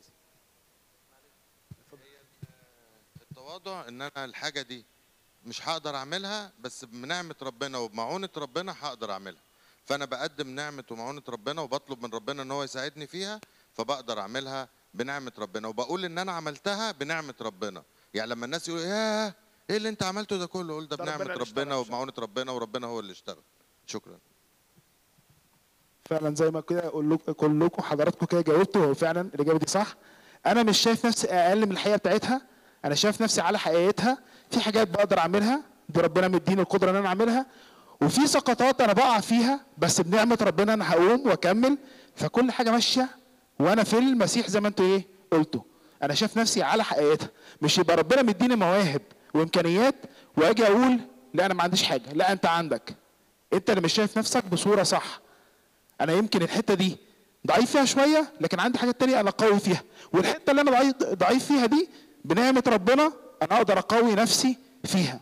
التواضع ان انا الحاجه دي مش هقدر اعملها بس بنعمه ربنا وبمعونه ربنا هقدر اعملها، فانا بقدم نعمه ومعونه ربنا وبطلب من ربنا ان هو يساعدني فيها، فبقدر اعملها بنعمه ربنا وبقول ان انا عملتها بنعمه ربنا. يعني لما الناس يقولوا ياه ايه اللي انت عملته ده كله، اقول ده بنعمه ربنا وبمعونه ربنا وربنا هو اللي اشتغل. شكرا. فعلا زي ما كده كلكم حضراتكم كده جاوبتوا، هو فعلا الاجابه دي صح. انا مش شايف نفسي اقل من الحقيقه بتاعتها، انا شايف نفسي على حقيقتها. في حاجات بقدر اعملها دي ربنا مديني القدره ان انا اعملها، وفي سقطات انا بقع فيها بس بنعمه ربنا انا هقوم واكمل. فكل حاجه ماشيه وانا في المسيح زي ما انتوا ايه قلتوا. انا شايف نفسي على حقيقتها، مش يبقى ربنا مديني مواهب وامكانيات واجي اقول لا انا ما عنديش حاجه. لا انت عندك، انت اللي مش شايف نفسك بصوره صح. انا يمكن الحته دي ضعيف فيها شويه لكن عندي حاجات تانية انا قوي فيها، والحته اللي انا ضعيف فيها دي بنعمه ربنا انا اقدر اقوي نفسي فيها.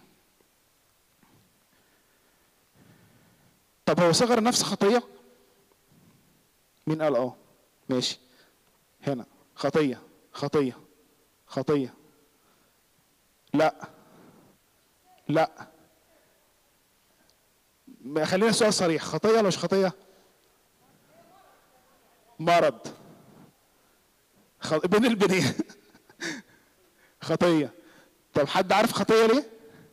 طب هو صغر النفس خطيه؟ مين قال ماشي. هنا خطيه خطيه خطيه. لا خلينا السؤال صريح، خطيه ولا مش خطيه؟ مرض بين البنين. خطيه. طب حد عارف خطيه ليه؟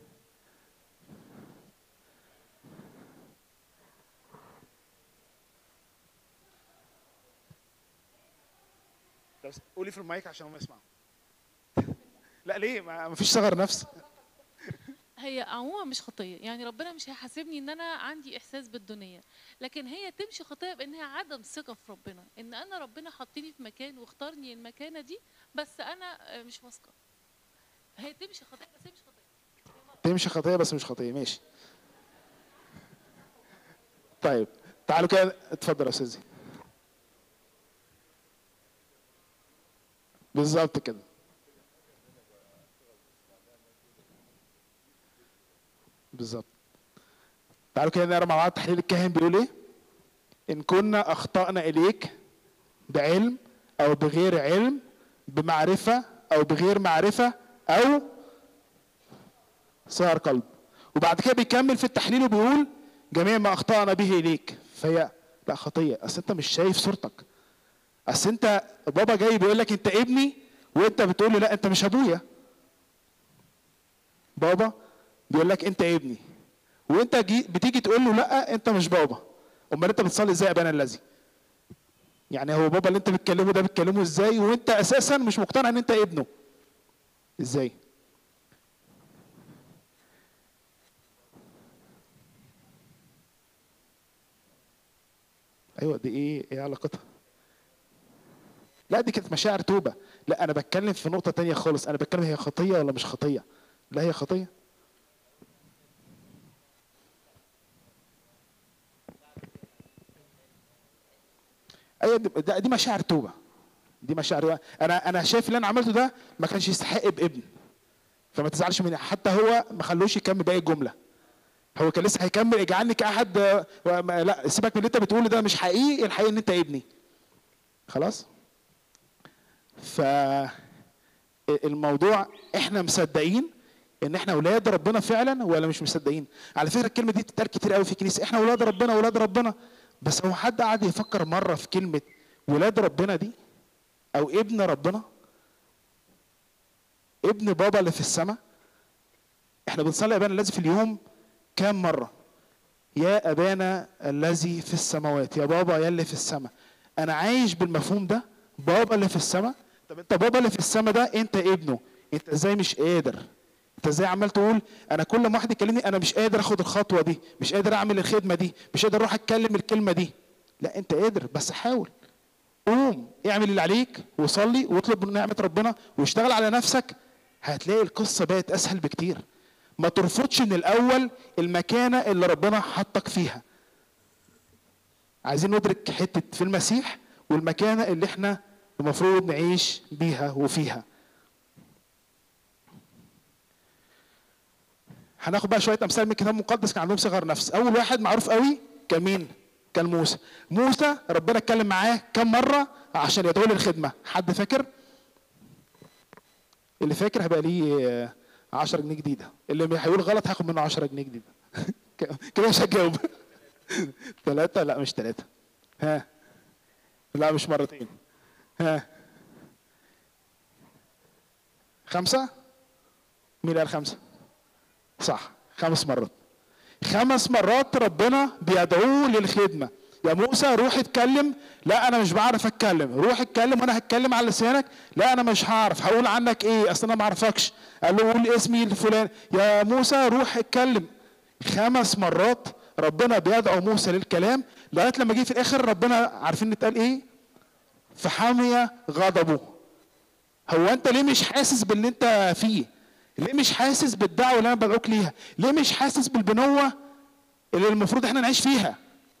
قولي في المايك عشان هم يسمعوا. لا ليه؟ ما فيش صغر نفس. هي عموما مش خطيه، يعني ربنا مش هيحاسبني ان انا عندي احساس بالدنيا، لكن هي تمشي خطيه بانها عدم ثقه في ربنا، ان انا ربنا حطني في مكان واختارني المكانه دي بس انا مش واثقه. هي تمشي خطيه بس هي مش خطيه. تمشي خطيه بس مش خطيه، ماشي. طيب تعالوا كده، اتفضل يا استاذي. بالظبط كده. بالظبط. تعالوا كده نقرا مع بعض تحليل الكاهن بيقول ايه. ان كنا اخطانا اليك بعلم او بغير علم، بمعرفه او بغير معرفه، او صغر قلب. وبعد كده بيكمل في التحليل وبيقول جميع ما اخطانا به اليك، فهي لا خطيه. اصل انت مش شايف صورتك، اصل انت بابا جاي بيقول لك انت ابني وانت بتقول له لا انت مش ابويا. بابا بيقول لك انت ابني وانت بتيجي تقول له لا انت مش بابا. امال انت بتصلي ازاي يا ابانا الذي؟ يعني هو بابا اللي انت بتكلمه ده بتكلمه ازاي وانت اساسا مش مقتنع ان انت ابنه؟ ازاي؟ ايوه دي ايه علاقتها؟ لا دي كانت مشاعر توبه. لا انا بتكلم في نقطه تانية خالص، انا بتكلم هي خطيه ولا مش خطيه؟ لا هي خطيه. ايوه دي مشاعر توبه، دي مشاعر. انا شايف اللي انا عملته ده ما كانش يستحق بابن، فما تزعلش مني. حتى هو ما خلوش يكمل باقي الجمله، هو كان لسه هيكمل اجعلني كاحد. لا سيبك من اللي انت بتقوله ده مش حقيقي، الحقيقي ان انت ابني. خلاص. فالموضوع احنا مصدقين ان احنا اولاد ربنا فعلا ولا مش مصدقين؟ على فكره الكلمه دي بتتقال كتير قوي في الكنيسه، احنا اولاد ربنا اولاد ربنا. بس هو حد قعد يفكر مره في كلمه ولاد ربنا دي او ابن ربنا؟ ابن بابا اللي في السماء. احنا بنصلي ابانا الذي في اليوم كام مره؟ يا ابانا الذي في السماوات، يا بابا يا اللي في السماء. انا عايش بالمفهوم ده، بابا اللي في السماء. طب انت بابا اللي في السماء ده انت ابنه، انت ازاي مش قادر؟ انت ازاي عمال تقول انا كل ما واحد يكلمني انا مش قادر اخد الخطوه دي، مش قادر اعمل الخدمه دي، مش قادر اروح اتكلم الكلمه دي؟ لا انت قادر بس حاول. قوم اعمل اللي عليك وصلي واطلب من نعمه ربنا واشتغل على نفسك، هتلاقي القصه بقت اسهل بكتير. ما ترفضش من الاول المكانه اللي ربنا حطك فيها. عايزين ندرك حته في المسيح والمكانه اللي احنا المفروض نعيش بيها وفيها. هناخد بقى شويه امثال من الكتاب المقدس كان عندهم صغر نفس. اول واحد معروف قوي كان مين؟ كان موسى. موسى ربنا اتكلم معاه كم مره عشان يدعو للخدمه؟ حد فاكر؟ اللي فاكر هيبقى ليه 10 جنيه جديده، اللي هيقول غلط هاخد منه 10 جنيه جديده. كده مش هتجاوب. 3 لا مش 3. ها لا مش مرتين. ها 5. مين قال 5؟ صح 5 مرات. 5 مرات ربنا بيدعوه للخدمه. يا موسى روح اتكلم، لا انا مش بعرف اتكلم. روح اتكلم وانا هتكلم على لسانك، لا انا مش هعرف. هقول عنك ايه؟ اصل انا ما اعرفكش. قال له قول اسمي الفلاني. يا موسى روح اتكلم. 5 مرات ربنا بيدعو موسى للكلام لغايه لما جه في الاخر ربنا عارفين اتقال ايه؟ فحمي غضبه. هو انت ليه مش حاسس باللي انت فيه؟ ليه مش حاسس بالدعوه اللي انا بدعوك ليها؟ ليه مش حاسس بالبنوه اللي المفروض احنا نعيش فيها؟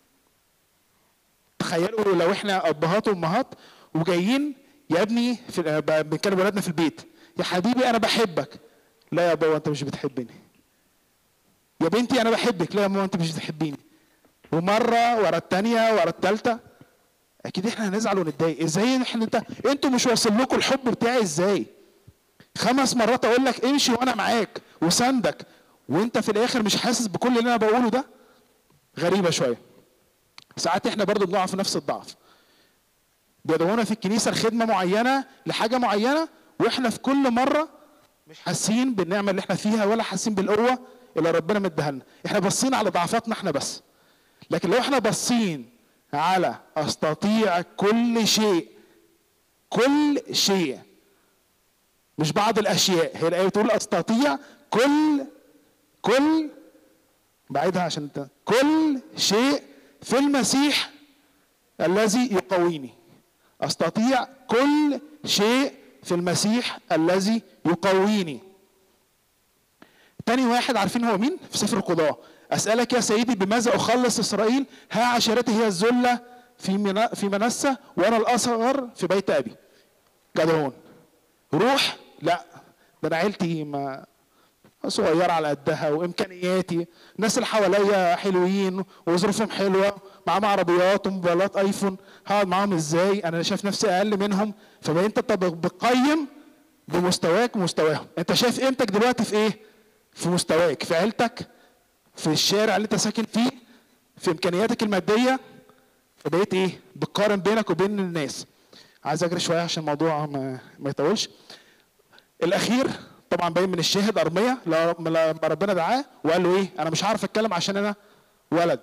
تخيلوا لو احنا ابهات وامهات وجايين يا ابني بنتكلم ولادنا في البيت، يا حبيبي انا بحبك. لا يا بابا انت مش بتحبني. يا بنتي انا بحبك. لا يا ماما انت مش بتحبيني. ومره ورا الثانيه ورا الثالثه اكيد احنا هنزعل ونتضايق. ازاي انتوا مش واصل لكم الحب بتاعي ازاي؟ 5 مرات اقول لك امشي وانا معاك وساندك وانت في الاخر مش حاسس بكل اللي انا بقوله ده؟ غريبه شويه. ساعات احنا برضو بنقع في نفس الضعف. بيدعونا في الكنيسه لخدمه معينه لحاجه معينه واحنا في كل مره مش حاسين بالنعمه اللي احنا فيها ولا حاسين بالقوه اللي ربنا مديها لنا. احنا باصين على ضعفاتنا احنا بس. لكن لو احنا باصين على استطيع كل شيء، كل شيء مش بعض الاشياء، هي الايه بتقول استطيع كل كل، بعيدها عشان انت، كل شيء في المسيح الذي يقويني. استطيع كل شيء في المسيح الذي يقويني. تاني واحد عارفين هو مين؟ في سفر القضاء. اسالك يا سيدي بماذا اخلص اسرائيل؟ ها عشيرتي هي الذله في منسى وانا الاصغر في بيت ابي. جدعون. روح؟ لا، ده انا عيلتي ما صغيره على قدها وامكانياتي، الناس اللي حواليا حلوين وظروفهم حلوه، معاهم عربيات وموبايلات ايفون، هقعد معاهم ازاي؟ انا شايف نفسي اقل منهم. فبقى انت بتقيم بمستواك ومستواهم. انت شايف قيمتك دلوقتي في ايه؟ في مستواك، في عيلتك، في الشارع اللي انت ساكن فيه، في امكانياتك الماديه. فبقيت ايه؟ بتقارن بينك وبين الناس. عايز اجري شويه عشان الموضوع ما يطولش. الاخير طبعا باين من الشاهد ارميا لما ربنا دعاه وقال له ايه؟ انا مش هعرف اتكلم عشان انا ولد.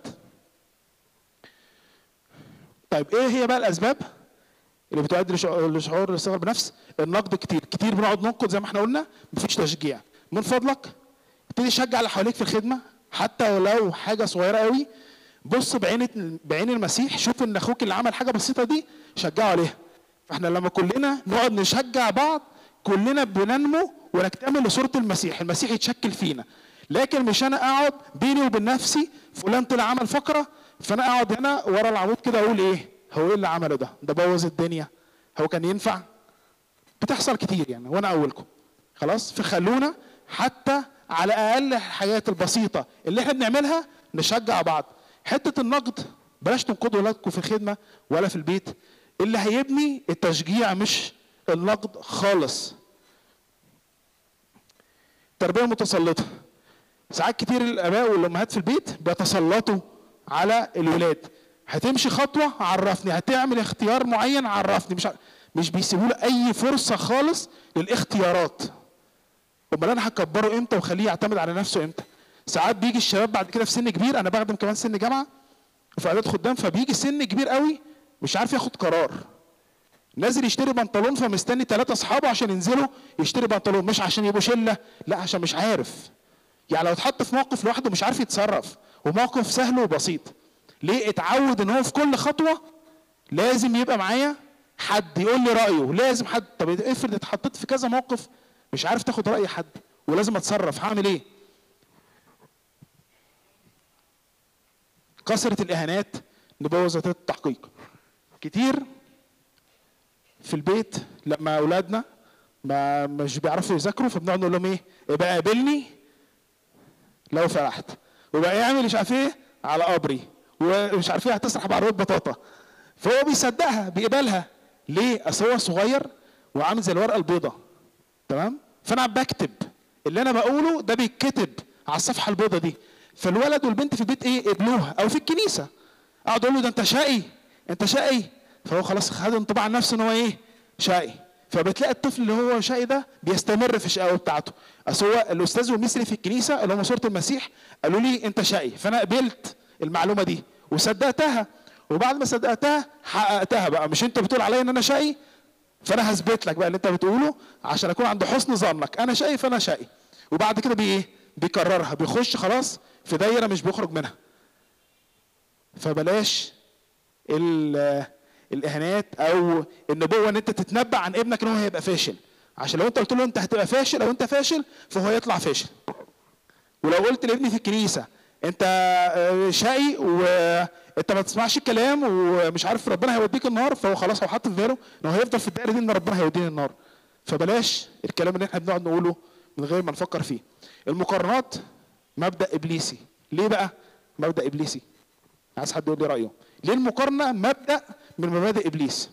طيب ايه هي بقى الاسباب اللي بتؤدي لشعور الصغر بنفس؟ النقد كتير بنقعد ننقد زي ما احنا قلنا، مفيش تشجيع. من فضلك ابتدي شجع اللي حواليك في الخدمه حتى ولو حاجه صغيره قوي. بص بعين المسيح، شوف ان اخوك اللي عمل حاجه بسيطه دي شجعه عليها. فاحنا لما كلنا نقعد نشجع بعض كلنا بننمو ونكتمل لصوره المسيح، المسيح يتشكل فينا. لكن مش انا اقعد بيني وبين نفسي فلان طلع عمل فقره فانا اقعد هنا ورا العمود كده اقول ايه؟ هو ايه اللي عمله ده؟ ده بوظ الدنيا، هو كان ينفع؟ بتحصل كتير يعني وانا اولكم. خلاص؟ فخلونا حتى على اقل الحاجات البسيطه اللي احنا بنعملها نشجع بعض. حته النقد بلاش تنقدوا ولادكم في الخدمه ولا في البيت. اللي هيبني التشجيع مش النقد خالص. التربيه المتسلطه. ساعات كتير الاباء والامهات في البيت بيتسلطوا على الولاد. هتمشي خطوه عرفني، هتعمل اختيار معين عرفني، مش بيسيبوا له اي فرصه خالص للاختيارات. امال انا هكبره امتى واخليه يعتمد على نفسه امتى؟ ساعات بيجي الشباب بعد كده في سن كبير، انا بخدم كمان سن جامعه وفي اعداد خدام، فبيجي سن كبير قوي مش عارف ياخد قرار. نازل يشتري بنطلون فمستني 3 اصحابه عشان ينزلوا يشتري بنطلون، مش عشان يبقوا شله، لا عشان مش عارف. يعني لو اتحط في موقف لوحده مش عارف يتصرف، وموقف سهل وبسيط. ليه؟ اتعود ان هو في كل خطوه لازم يبقى معايا حد يقول لي رايه، لازم حد. طب افرض اتحطيت في كذا موقف مش عارف تاخد راي حد ولازم اتصرف، هعمل ايه؟ كثره الاهانات نبوظ التحقيق. كتير في البيت لما اولادنا مش بيعرفوا يذاكروا فبنقعد نقول لهم ايه؟ ابقى قابلني لو فرحت، وبقى يعمل مش عارف ايه على قبري، ومش عارف ايه هتسرح بعربيه بطاطا. فهو بيصدقها بيقبلها. ليه؟ اصل هو صغير وعامل زي الورقه البيضاء. تمام؟ فانا بكتب اللي انا بقوله ده بيتكتب على الصفحه البيضاء دي. فالولد والبنت في البيت ايه؟ قبلوها. او في الكنيسه اقعد اقول له ده انت شقي، انت شقي، فهو خلاص خد انطباع عن نفسه ان هو ايه؟ شقي. فبتلاقي الطفل اللي هو شقي ده بيستمر في الشقاوه بتاعته. اصل هو الاستاذ والمثلي في الكنيسه اللي هم صوره المسيح قالوا لي انت شقي، فانا قبلت المعلومه دي وصدقتها، وبعد ما صدقتها حققتها. بقى مش انت بتقول عليا ان انا شقي، فانا هثبت لك بقى اللي انت بتقوله عشان اكون عند حسن ظنك، انا شقي فانا شقي. وبعد كده ايه؟ بيكررها، بيخش خلاص في دايره مش بيخرج منها. فبلاش الاهانات او النبوه ان انت تتنبأ عن ابنك ان هو هيبقى فاشل، عشان لو انت قلت له انت هتبقى فاشل او انت فاشل فهو يطلع فاشل. ولو قلت لابني في الكنيسه انت شقي وانت ما تسمعش الكلام ومش عارف ربنا هيوديك النار، فهو خلاص هو حاطط في باله انه هيفضل في الدائره دي ان ربنا هيوديني النار. فبلاش الكلام اللي احنا بنقعد نقوله من غير ما نفكر فيه. المقارنات مبدأ ابليسي. ليه بقى مبدأ ابليسي؟ عايز حد يقول لي رايه. ليه المقارنه مبدأ من مبادئ ابليس؟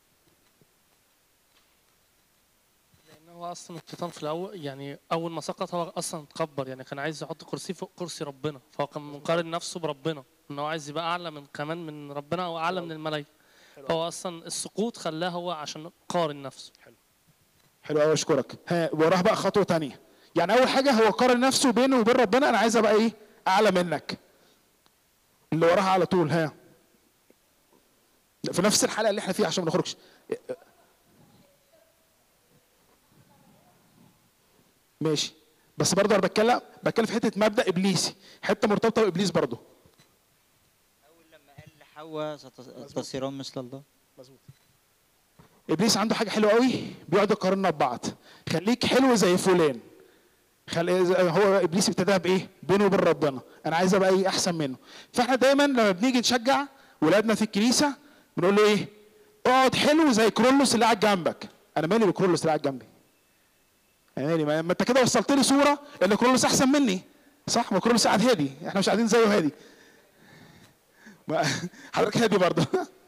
لان هو اصلا الشيطان في الاول يعني اول ما سقط هو اصلا اتكبر، يعني كان عايز يحط كرسي فوق كرسي ربنا، فهو كان مقارن نفسه بربنا ان هو عايز يبقى اعلى من كمان من ربنا او اعلى من الملائكه. فهو اصلا السقوط خلاه هو عشان قارن نفسه. حلو قوي، اشكرك. وراه بقى خطوه ثانيه. يعني اول حاجه هو قارن نفسه بينه وبين ربنا، انا عايز ابقى ايه؟ اعلى منك. اللي وراها على طول في نفس الحلقه اللي احنا فيها عشان ما نخرجش. ماشي. بس برضه انا بتكلم في حته مبدا ابليسي، حته مرتبطه بابليس برضه. اول لما قال لحواء تصيران مثل الله. مظبوط. ابليس عنده حاجه حلوه قوي، بيقعد يقارننا ببعض. خليك حلو زي فلان. هو ابليس ابتداها بايه؟ بينه وبين ربنا، انا عايز ابقى ايه احسن منه. فاحنا دايما لما بنيجي نشجع ولادنا في الكنيسه بنقول له ايه؟ اقعد حلو زي كرولوس اللي قاعد جنبك. انا مالي بكرولوس اللي قاعد جنبي؟ انا مالي؟ ما انت كده وصلت لي صوره ان كرولوس احسن مني، صح؟ ما كرولوس قاعد هادي، احنا مش قاعدين زيه هادي. حضرتك هادي برضه.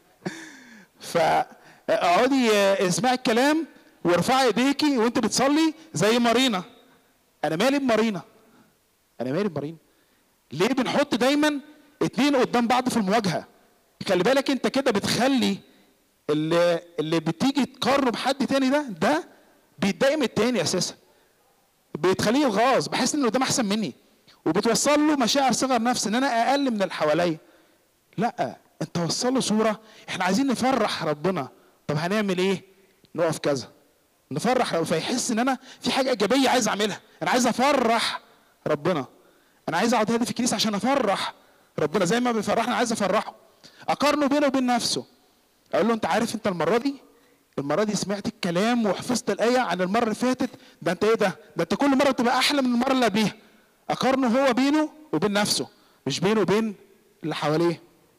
فاقعدي اسمعي الكلام وارفعي ايديكي وانت بتصلي زي مارينا. انا مالي بمارينا؟ انا مالي بمارينا؟ ليه بنحط دايما اتنين قدام بعض في المواجهه؟ خلي بالك انت كده بتخلي اللي بتيجي تقارنه بحد تاني ده بيتضايق من التاني اساسا، بتخليه يتغاظ، بحس ان اللي قدام احسن مني، وبتوصل له مشاعر صغر نفس ان انا اقل من اللي حواليا. لا، انت وصل له صوره احنا عايزين نفرح ربنا. طب هنعمل ايه؟ نقف كذا نفرح ربنا، فيحس ان انا في حاجه ايجابيه عايز اعملها، انا عايز افرح ربنا، انا عايز اقعد هادي في الكنيسه عشان افرح ربنا زي ما بيفرحنا، عايز افرحه. اقارنه بينه وبين نفسه، اقول له انت عارف انت المره دي سمعت الكلام وحفظت الايه عن المره اللي فاتت، ده انت ايه ده انت كل مره تبقى احلى من المره اللي قبليها. اقارنه هو بينه وبين نفسه، مش بينه وبين اللي حواليه.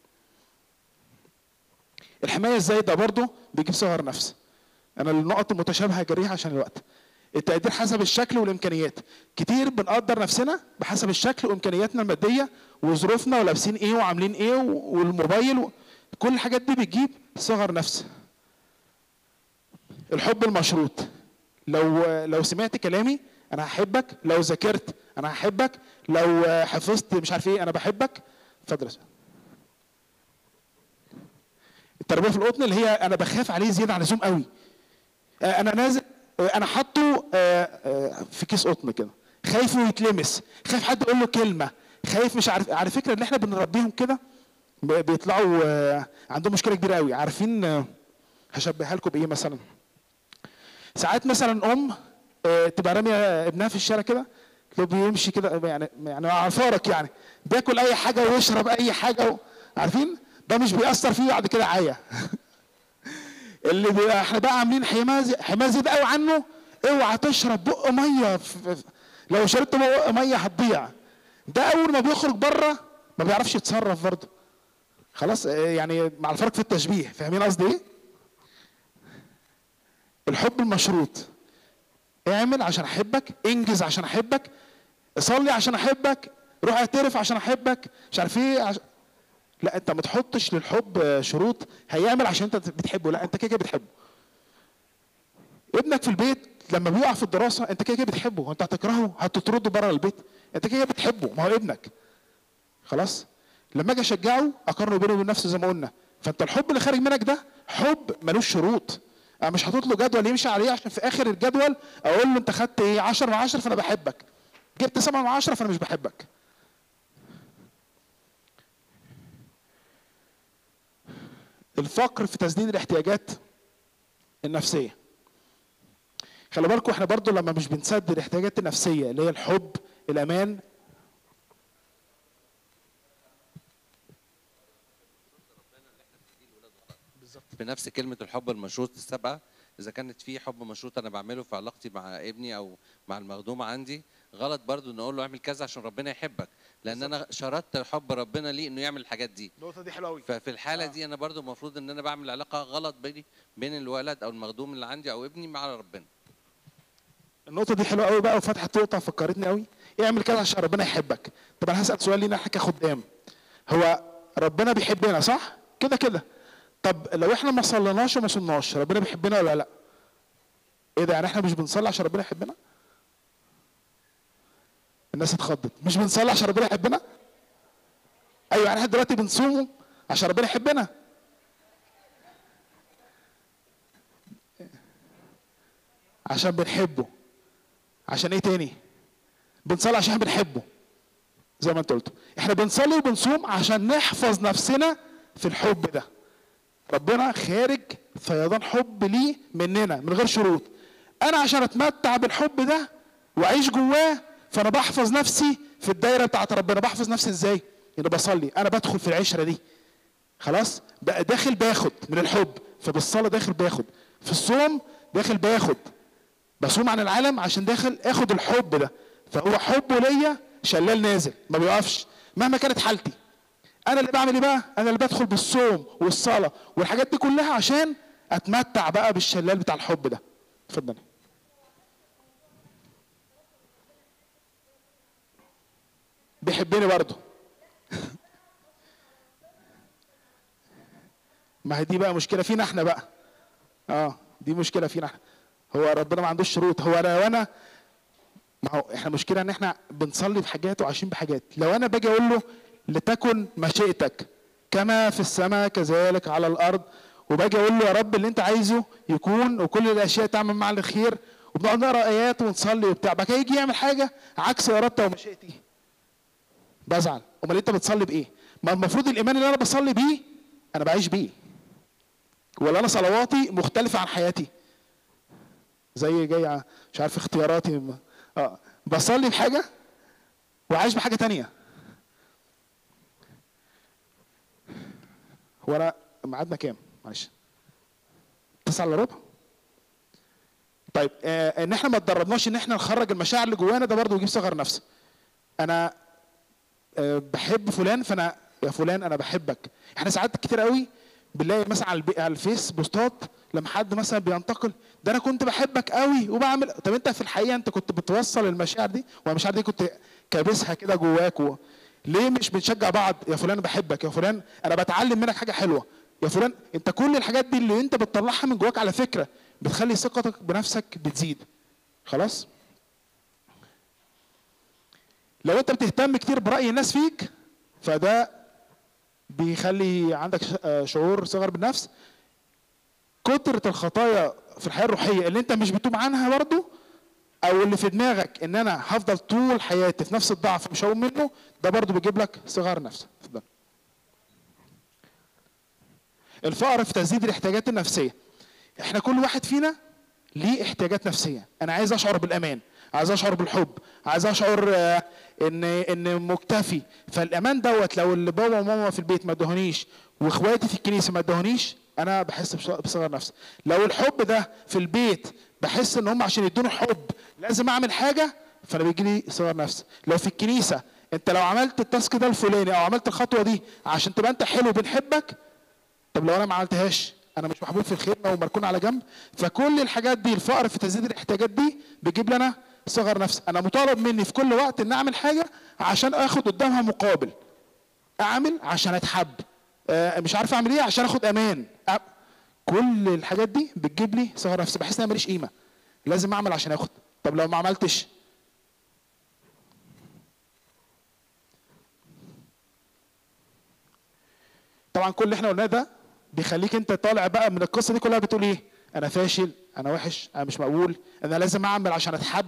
الحمايه الزايده برضه بيجيب صغر نفس. انا النقط المتشابهه جريها عشان الوقت. التقدير حسب الشكل والامكانيات. كتير بنقدر نفسنا بحسب الشكل وامكانياتنا الماديه وظروفنا ولابسين ايه وعاملين ايه والموبايل كل الحاجات دي بتجيب صغر نفس. الحب المشروط. لو سمعت كلامي انا هحبك، لو ذاكرت انا هحبك، لو حفظت مش عارف ايه انا بحبك. اتفضل. التربيه في القطن اللي هي انا بخاف عليه زياده عن اللزوم قوي. انا نازل انا حاطه في كيس قطن كده، خايفه يتلمس، خايف حد يقول له كلمه، خايف مش عارف. على فكره ان احنا بنربيهم كده بيطلعوا عندهم مشكله كبيره قوي. عارفين هشبهها لكم بايه مثلا؟ ساعات مثلا تبقى راميه ابنها في الشارع كده، بيمشي كده يعني على فارق، يعني بياكل اي حاجه ويشرب اي حاجه عارفين ده مش بيأثر فيه بعد كده عيا. اللي احنا بقى عاملين حمايه زياده قوي عنه، اوعى تشرب بق ميه، لو شربت بق ميه هتضيع. ده اول ما بيخرج بره ما بيعرفش يتصرف برضه، خلاص يعني مع الفرق في التشبيه. فاهمين قصدي ايه؟ الحب المشروط. اعمل عشان احبك، انجز عشان احبك، صلي عشان احبك، روح اعترف عشان احبك، مش عارف ايه لا، انت ما تحطش للحب شروط هيعمل عشان انت بتحبه، لا انت كده كده بتحبه. ابنك في البيت لما بيقع في الدراسه انت كده كده بتحبه، انت هتكرهه هتطرده بره البيت، انت كده كده بتحبه، ما هو ابنك. خلاص؟ لما اجي اشجعه اقارنه بينه وبين نفسه زي ما قلنا. فانت الحب اللي خارج منك ده حب ملوش شروط. انا مش حاطط له جدول يمشي عليه عشان في اخر الجدول اقول له انت خدت ايه 10 من 10 فانا بحبك، جبت 7 من 10 فانا مش بحبك. الفقر في تسديد الاحتياجات النفسيه. خلي بالكم احنا برضو لما مش بنسدد الاحتياجات النفسيه اللي هي الحب، الامان، بنفس كلمة الحب المشروط السابقة، إذا كانت في حب مشروط أنا بعمله في علاقتي مع ابني أو مع المخدومة عندي، غلط برضو إن أقول له اعمل كذا عشان ربنا يحبك، لأن أنا شرطت حب ربنا ليه إنه يعمل الحاجات دي. النقطة دي حلوة أوي. ففي الحالة دي أنا برضو المفروض إن أنا بعمل علاقة غلط بين الولد أو المخدوم اللي عندي أو ابني مع ربنا. النقطة دي حلوة قوي بقى وفتحت نقطة فكرتني قوي. اعمل كذا عشان ربنا يحبك. طب أنا هسأل سؤال لينا احنا كخدام. هو ربنا بيحبنا صح؟ كده كده. طب لو احنا ما صليناش وما صلناش ربنا بيحبنا ولا لا؟ ايه ده يعني احنا مش بنصلي عشان ربنا يحبنا؟ الناس اتخضت. مش بنصلي عشان ربنا يحبنا؟ ايوه يعني احنا دلوقتي بنصوم عشان ربنا يحبنا. عشان بنحبه. عشان ايه تاني؟ بنصلي عشان بنحبه. زي ما انت قلت. احنا بنصلي وبنصوم عشان نحفظ نفسنا في الحب ده. ربنا خارج فيضان حب ليه مننا من غير شروط. انا عشان اتمتع بالحب ده واعيش جواه فانا بحفظ نفسي في الدايره بتاعت ربنا. بحفظ نفسي ازاي؟ يعني بصلي، انا بدخل في العشره دي خلاص، بقى داخل باخد من الحب، فبالصلاه داخل باخد، في الصوم داخل باخد، بصوم عن العالم عشان داخل اخد الحب ده. فهو حبه ليا شلال نازل ما بيقفش مهما كانت حالتي. انا اللي بعمل ايه بقى؟ انا اللي بدخل بالصوم والصلاه والحاجات دي كلها عشان اتمتع بقى بالشلال بتاع الحب ده. اتفضل. بيحبني برضه. ما هي دي بقى مشكله فينا احنا بقى. دي مشكله فينا احنا. هو ربنا ما عندوش شروط. هو انا وانا، ما هو احنا مشكله ان احنا بنصلي بحاجات وعايشين بحاجات. لو انا باجي اقول له لتكن مشيئتك كما في السماء كذلك على الارض، وباجي اقول له يا رب اللي انت عايزه يكون وكل الاشياء تعمل مع الخير، وبنقعد نقرا ايات ونصلي وبتاع، بعد كده يجي يعمل حاجه عكس ارادتي ومشيئتي، بزعل. امال انت بتصلي بايه؟ ما المفروض الايمان اللي انا بصلي بيه انا بعيش بيه، ولا انا صلواتي مختلفه عن حياتي زي جاي مش عارف اختياراتي بصلي بحاجه وعايش بحاجه تانية. هو انا ميعادنا كام؟ معلش 9:15. طيب ان احنا ما اتدربناش ان احنا نخرج المشاعر اللي جوانا، ده برضه يجيب صغر نفس. انا بحب فلان، فانا يا فلان انا بحبك. احنا ساعات كتير قوي بنلاقي مثلا على الفيس بوستات لما حد مثلا بينتقل، ده انا كنت بحبك قوي وبعمل. طب انت في الحقيقه انت كنت بتوصل المشاعر دي، والمشاعر دي كنت كابسها كده جواك. ليه مش بنشجع بعض؟ يا فلان بحبك، يا فلان انا بتعلم منك حاجه حلوه، يا فلان انت كل الحاجات دي اللي انت بتطلعها من جواك على فكره بتخلي ثقتك بنفسك بتزيد. خلاص؟ لو انت بتهتم كتير براي الناس فيك فده بيخلي عندك شعور صغر بالنفس. كترة الخطايا في الحياه الروحيه اللي انت مش بتوب عنها برضه، او اللي في دماغك ان انا هفضل طول حياتي في نفس الضعف مش هقوم منه، ده برضه بيجيب لك صغار نفس. اتفضل. الفقر في تسديد الاحتياجات النفسيه. احنا كل واحد فينا ليه احتياجات نفسيه. انا عايز اشعر بالامان، عايز اشعر بالحب، عايز اشعر ان مكتفي. فالامان دوت لو اللي بابا وماما في البيت ما ادهونيش واخواتي في الكنيسه ما ادهونيش، انا بحس بصغر نفس. لو الحب ده في البيت بحس ان هم عشان يدوني حب لازم اعمل حاجه، فانا بيجي لي صغر نفس. لو في الكنيسه انت لو عملت التاسك ده الفلاني او عملت الخطوه دي عشان تبقى انت حلو بنحبك، طب لو انا ما عملتهاش انا مش محبوب في الخدمه ومركون على جنب. فكل الحاجات دي الفقر في تسديد الاحتياجات دي بيجيب لنا صغر نفس. انا مطالب مني في كل وقت ان اعمل حاجه عشان اخد قدامها مقابل، اعمل عشان اتحب، مش عارف اعمل ايه عشان اخد امان. كل الحاجات دي بتجيب لي صغر نفس، بحس ان انا ماليش قيمه، لازم اعمل عشان اخد. طب لو ما عملتش، طبعا كل اللي احنا قلناه ده بيخليك انت طالع بقى من القصه دي كلها بتقول ايه؟ انا فاشل، انا وحش، انا مش مقبول، انا لازم اعمل عشان اتحب.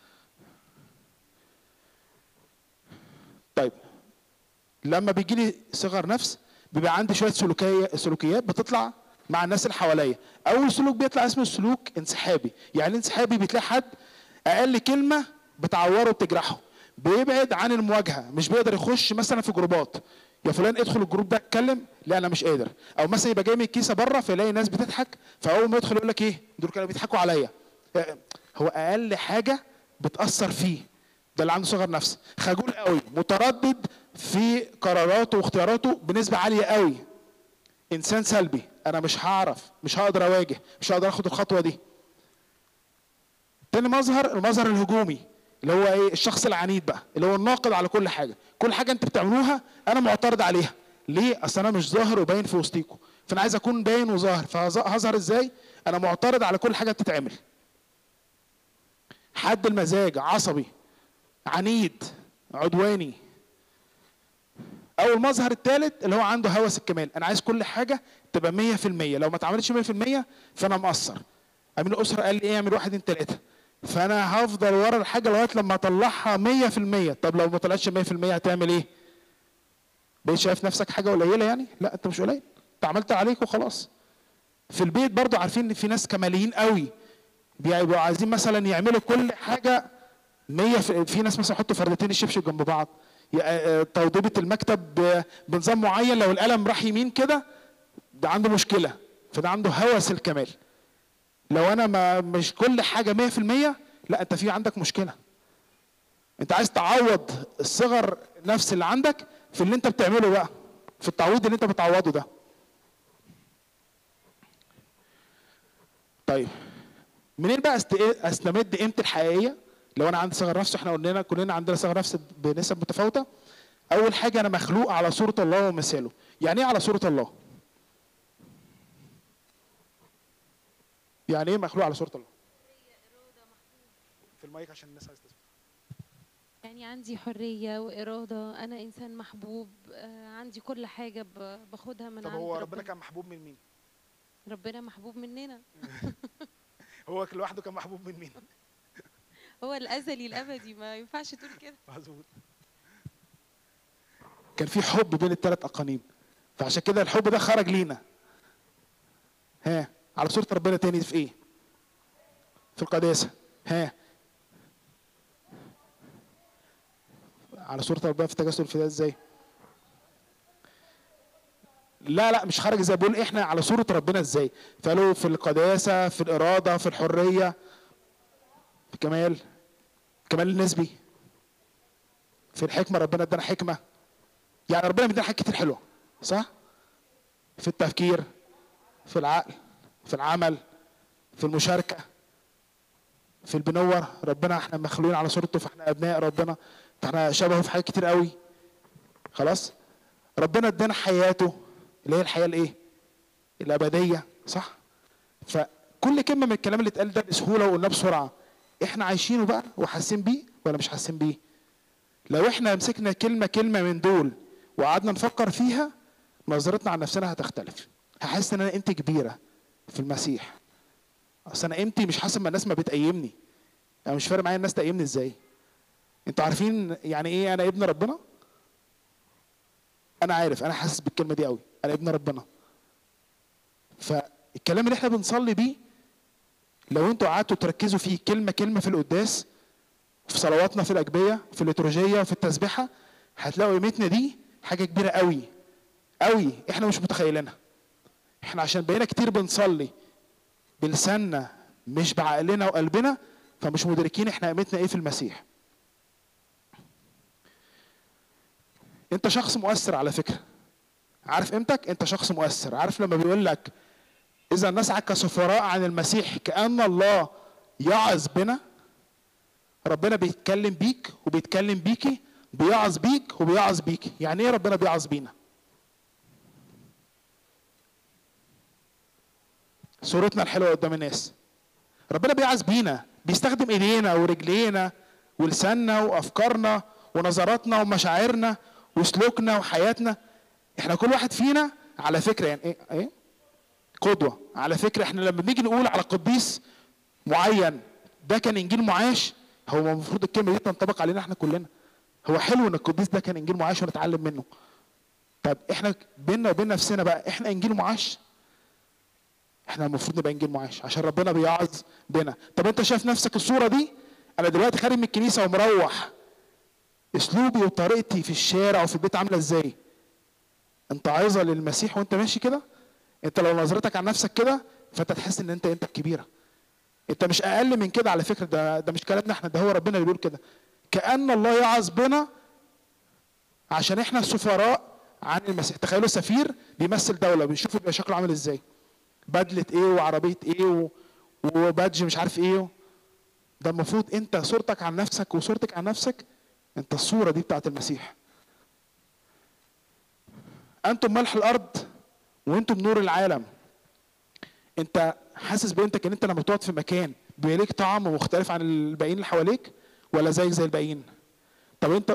طيب لما بيجي لي صغر نفس بيبقى عندي شويه سلوكيات بتطلع مع الناس اللي حواليا. اول سلوك بيطلع اسمه السلوك انسحابي. يعني انسحابي بتلاقي حد اقل كلمه بتعوره وبتجرحه، بيبعد عن المواجهه، مش بيقدر يخش مثلا في جروبات. يا فلان ادخل الجروب ده اتكلم، لا انا مش قادر. او مثلا يبقى جاي من الكيسه بره فيلاقي ناس بتضحك، فاول ما يدخل يقول لك ايه دول كانوا بيضحكوا عليا. هو اقل حاجه بتاثر فيه، ده اللي عنده صغر نفس. خجول قوي، متردد في قراراته واختياراته بنسبه عاليه قوي. انسان سلبي، انا مش هعرف، مش هقدر اواجه، مش هقدر اخد الخطوه دي. تاني مظهر، المظهر الهجومي اللي هو ايه؟ الشخص العنيد بقى، اللي هو الناقد على كل حاجه. كل حاجه انت بتعملوها انا معترض عليها. ليه؟ اصل انا مش ظاهر وباين في وسطيكم، فانا عايز اكون باين وظاهر، فهظهر ازاي؟ انا معترض على كل حاجه بتتعمل. حد المزاج، عصبي، عنيد، عدواني. او المظهر الثالث اللي هو عنده هوس الكمال، انا عايز كل حاجه تبقى 100%، لو ما اتعملتش 100% فانا مقصر. امين الاسره قال لي ايه؟ اعمل 1 2 3، فانا هفضل ورا الحاجه لغايه لما اطلعها 100%. طب لو ما طلعتش 100% هتعمل ايه؟ بقيت شايف نفسك حاجه قليله يعني؟ لا انت مش قليل، انت عملت عليك وخلاص. في البيت برضو عارفين ان في ناس كماليين قوي بيبقوا عايزين مثلا يعملوا كل حاجه 100 في ناس مثلا يحطوا فردتين الشبشب جنب بعض، توضيبه المكتب بنظام معين، لو القلم راح يمين كده ده عنده مشكله، فده عنده هوس الكمال. لو انا ما مش كل حاجه 100%، لا انت في عندك مشكله. انت عايز تعوض الصغر نفس اللي عندك في اللي انت بتعمله بقى، في التعويض اللي انت بتعوضه ده. طيب منين بقى استمد قيمتي الحقيقيه لو انا عندي صغر نفس؟ احنا كلنا عندنا صغر نفس بنسب متفاوته. اول حاجه انا مخلوق على صوره الله ومثاله. يعني ايه على صوره الله؟ يعني ايه مخلوق على صوره الله؟ في المايك عشان الناس عايزه تسمع. يعني عندي حرية وإرادة، أنا إنسان محبوب، عندي كل حاجة باخدها من عند ربنا. طب هو ربنا كان محبوب من مين؟ ربنا محبوب مننا. هو لوحده كان محبوب من مين؟ هو الأزلي الأبدي، ما ينفعش تقول كده. مظبوط. كان في حب بين الثلاث أقانيم، فعشان كده الحب ده خرج لينا. على صورة ربنا تاني في إيه؟ في القداسة. على صورة ربنا في التجسد الفداء ازاي؟ لا مش خارج ازاي، بقول احنا على صورة ربنا ازاي؟ فقالوا في القداسة، في الإرادة، في الحرية، في كمال النسبي، في الحكمة. ربنا ادانا حكمة، يعني ربنا بيدينا حاجات كتير حلوة، صح؟ في التفكير، في العقل، في العمل، في المشاركة، في البنور. ربنا احنا مخلوقين على صورته، فاحنا ابناء ربنا، فاحنا شبهه في حاجات كتير قوي. خلاص؟ ربنا ادانا حياته اللي هي الحياه الايه؟ الابديه، صح؟ فكل كلمه من الكلام اللي اتقال ده بسهوله وقلناه بسرعه، احنا عايشينه بقى وحاسين بيه ولا مش حاسين بيه؟ لو احنا مسكنا كلمه من دول وقعدنا نفكر فيها، نظرتنا عن نفسنا هتختلف. هحس ان انا قيمتي كبيره في المسيح. اصل انا قيمتي مش حسب ما الناس ما بتقيمني. انا مش فارق معايا الناس تقيمني ازاي. انتوا عارفين يعني ايه انا ابن ربنا؟ انا عارف، انا حاسس بالكلمه دي قوي، انا ابن ربنا. فالكلام اللي احنا بنصلي بيه لو انتوا قعدتوا تركزوا فيه كلمه في القداس، في صلواتنا، في الاجبيه، في الليتورجيه، في التسبيحه، هتلاقوا قيمتنا دي حاجه كبيره قوي قوي، احنا مش متخيلينها. احنا عشان بقينا كتير بنصلي بلساننا مش بعقلنا وقلبنا، فمش مدركين احنا قيمتنا ايه في المسيح. انت شخص مؤثر على فكره. عارف قيمتك؟ انت شخص مؤثر. عارف لما بيقول لك اذا نسعى كسفراء عن المسيح كأن الله يعظ بنا، ربنا بيتكلم بيك وبيتكلم بيكي، بيعظ بيك وبيعظ بيكي. يعني ايه ربنا بيعظ بينا؟ صورتنا الحلوه قدام الناس. ربنا بيعظ بينا، بيستخدم ايدينا ورجلينا ولساننا وافكارنا ونظراتنا ومشاعرنا وسلوكنا وحياتنا. احنا كل واحد فينا على فكره يعني ايه قدوه. على فكره احنا لما بنيجي نقول على قديس معين ده كان انجيل معاش، هو المفروض الكلمه دي تنطبق علينا احنا كلنا. هو حلو ان القديس ده كان انجيل معاش ونتعلم منه. طب احنا بيننا وبين نفسنا بقى، احنا انجيل معاش؟ احنا المفروض نبقى انجيل معاش عشان ربنا بيعظ بنا. طب انت شايف نفسك الصوره دي؟ انا دلوقتي خارج من الكنيسه ومروح، اسلوبي وطريقتي في الشارع وفي البيت عامله ازاي؟ انت عايزه للمسيح وانت ماشي كده؟ انت لو نظرتك عن نفسك كده فانت تحس ان انت كبيره. انت مش اقل من كده على فكره. ده مش كلامنا احنا، ده هو ربنا اللي بيقول كده. كأن الله يعظ بنا عشان احنا السفراء عن المسيح. تخيلوا سفير بيمثل دوله، بنشوفه بيبقى شكله عامل ازاي؟ بدله ايه وعربيه ايه وبادج مش عارف ايه. ده المفروض انت صورتك عن نفسك وصورتك عن نفسك، انت الصوره دي بتاعت المسيح. انتم ملح الارض وانتم نور العالم. انت حاسس بقيمتك ان انت لما تقعد في مكان بيبقى ليك طعم مختلف عن الباقيين اللي حواليك، ولا زيك زي الباقيين؟ طب انت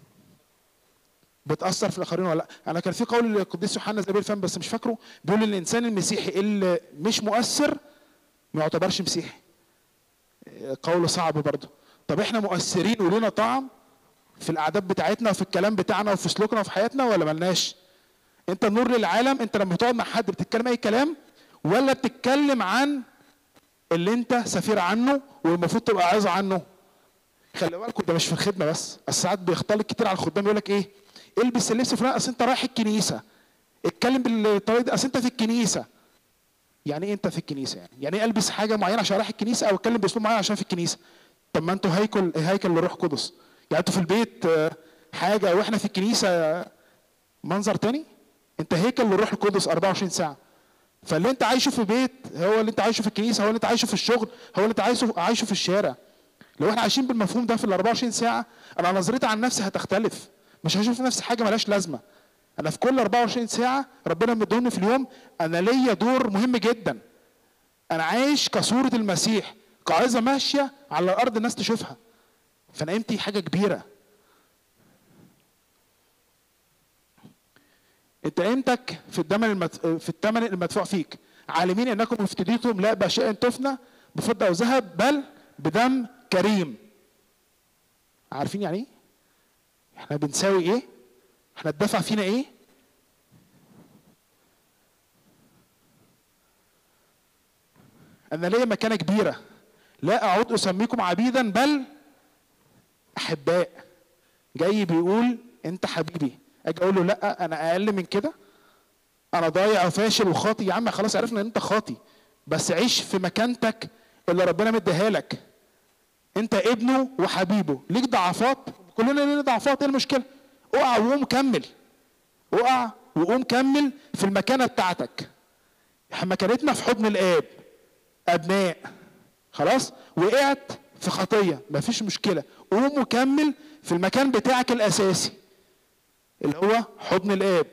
بتاثر في الاخرين ولا لا؟ انا كان في قول للقديس يوحنا زي الفم بس مش فاكره، بيقول ان الانسان المسيحي اللي مش مؤثر ما يعتبرش مسيحي. قول صعب برضه. طب احنا مؤثرين ولينا طعم في الاعداد بتاعتنا وفي الكلام بتاعنا وفي سلوكنا وفي حياتنا ولا ملناش؟ انت النور للعالم. انت لما بتقعد مع حد بتتكلم اي كلام ولا بتتكلم عن اللي انت سفير عنه والمفروض تبقى عايز عنه؟ خلي بالكم ده مش في الخدمه بس، ساعات بيختلط كتير على الخدام يقول لك ايه؟ البس اللبس الفلاني اصل انت رايح الكنيسه، اتكلم بالطريقه دي اصل انت في الكنيسه. يعني ايه انت في الكنيسه؟ يعني ايه البس حاجه معينه عشان رايح الكنيسه او اتكلم باسلوب معين عشان في الكنيسه؟ طب ما انتوا هيكل للروح القدس، يعني انتوا في البيت حاجه واحنا في الكنيسه منظر تاني. انت هيكل للروح القدس 24 ساعه. فاللي انت عايشه في البيت هو اللي انت عايشه في الكنيسه، هو اللي انت عايشه في الشغل، هو اللي انت عايشه في الشارع. لو احنا عايشين بالمفهوم ده في ال 24 ساعه، انا نظرتي عن نفسي هتختلف، مش هشوف نفسي حاجه ملهاش لازمه. انا في كل 24 ساعه ربنا مدوني في اليوم انا ليا دور مهم جدا. انا عايش كصوره المسيح، كعظه ماشيه على الارض الناس تشوفها. فانا قيمتي حاجه كبيره. انت قيمتك في الثمن المدفوع فيك. عالمين انكم افتديتم لا باشياء تفنى بفضه او ذهب بل بدم كريم. عارفين يعني ايه؟ احنا بنساوي ايه؟ احنا الدفع فينا ايه؟ انا ليا مكانه كبيره، لا اعود اسميكم عبيدا بل احباء. جاي بيقول انت حبيبي، اجي اقول له لا انا اقل من كده، انا ضايع وفاشل وخاطي. يا عم خلاص عرفنا ان انت خاطي، بس عيش في مكانتك اللي ربنا مديها لك. انت ابنه وحبيبه، ليك ضعفات، كلنا لينا ضعفات، ايه المشكله؟ اقع وقوم كمل، اقع وقوم كمل في المكانه بتاعتك. مكانتنا في حضن الاب، ابناء. خلاص وقعت في خطيه مفيش مشكله، قوم وكمل في المكان بتاعك الاساسي اللي هو حضن الاب.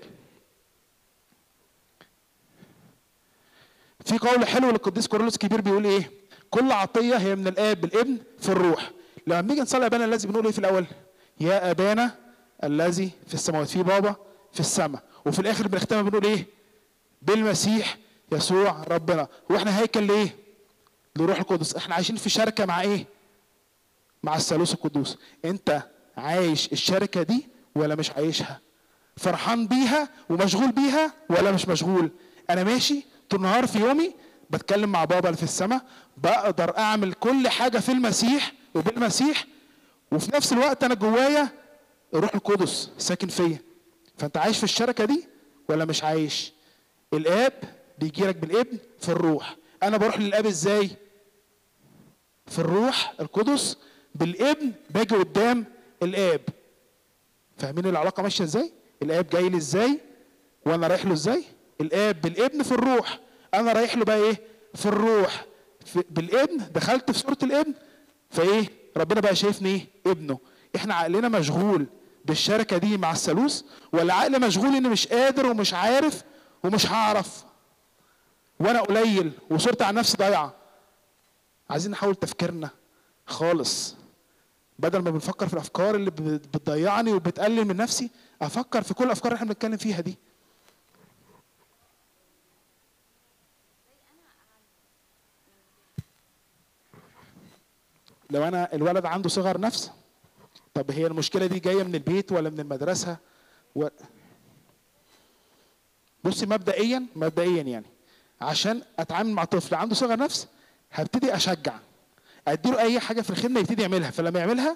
في قول حلو للقديس كورولوس الكبير بيقول ايه؟ كل عطيه هي من الاب بالابن في الروح. لما بنيجي نصلي ابانا الذي بنقول ايه في الاول؟ يا ابانا الذي في السماوات. في بابا في السماء، وفي الاخر بنختمها بنقول ايه؟ بالمسيح يسوع ربنا. واحنا هيكل لايه؟ لروح القدس. احنا عايشين في شركه مع ايه؟ مع الثالوث القدوس. انت عايش الشركه دي ولا مش عايشها؟ فرحان بيها ومشغول بيها ولا مش مشغول؟ انا ماشي طول النهار في يومي بتكلم مع بابا اللي في السماء، بقدر اعمل كل حاجه في المسيح وبالمسيح، وفي نفس الوقت انا جوايا الروح القدس ساكن فيا. فانت عايش في الشركه دي ولا مش عايش؟ الاب بيجي لك بالابن في الروح. انا بروح للاب ازاي؟ في الروح القدس. بالابن باجي قدام الاب. فاهمين العلاقه ماشيه ازاي؟ الاب جاي لي ازاي وانا رايح له ازاي؟ الاب بالابن في الروح، انا رايح له بقى ايه؟ في الروح. بالابن دخلت في صوره الابن، فايه؟ ربنا بقى شايفني ايه؟ ابنه. احنا عقلنا مشغول بالشركه دي مع الثالوث، ولا عقل مشغول اني مش قادر ومش عارف ومش هعرف وانا قليل وصورتي عن نفسي ضايعه؟ عايزين نحول تفكيرنا خالص، بدل ما بنفكر في الافكار اللي بتضيعني وبتقلل من نفسي، افكر في كل الافكار اللي احنا بنتكلم فيها دي. لو انا الولد عنده صغر نفس، طب هي المشكله دي جايه من البيت ولا من المدرسه؟ بصي مبدئيا يعني عشان اتعامل مع طفل عنده صغر نفس هبتدي اشجع، اديله اي حاجه في الخدمه يبتدي يعملها، فلما يعملها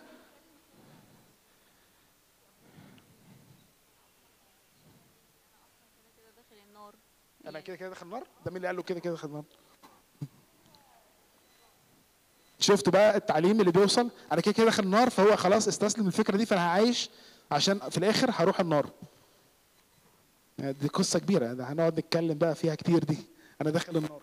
انا كده داخل النار. ده مين اللي قال له كده داخل النار؟ شفتوا بقى التعليم اللي بيوصل؟ انا كده داخل النار، فهو خلاص استسلم الفكره دي، فانا هعيش عشان في الاخر هروح النار. دي قصه كبيره، ده هنقعد نتكلم بقى فيها كتير دي. انا داخل النار.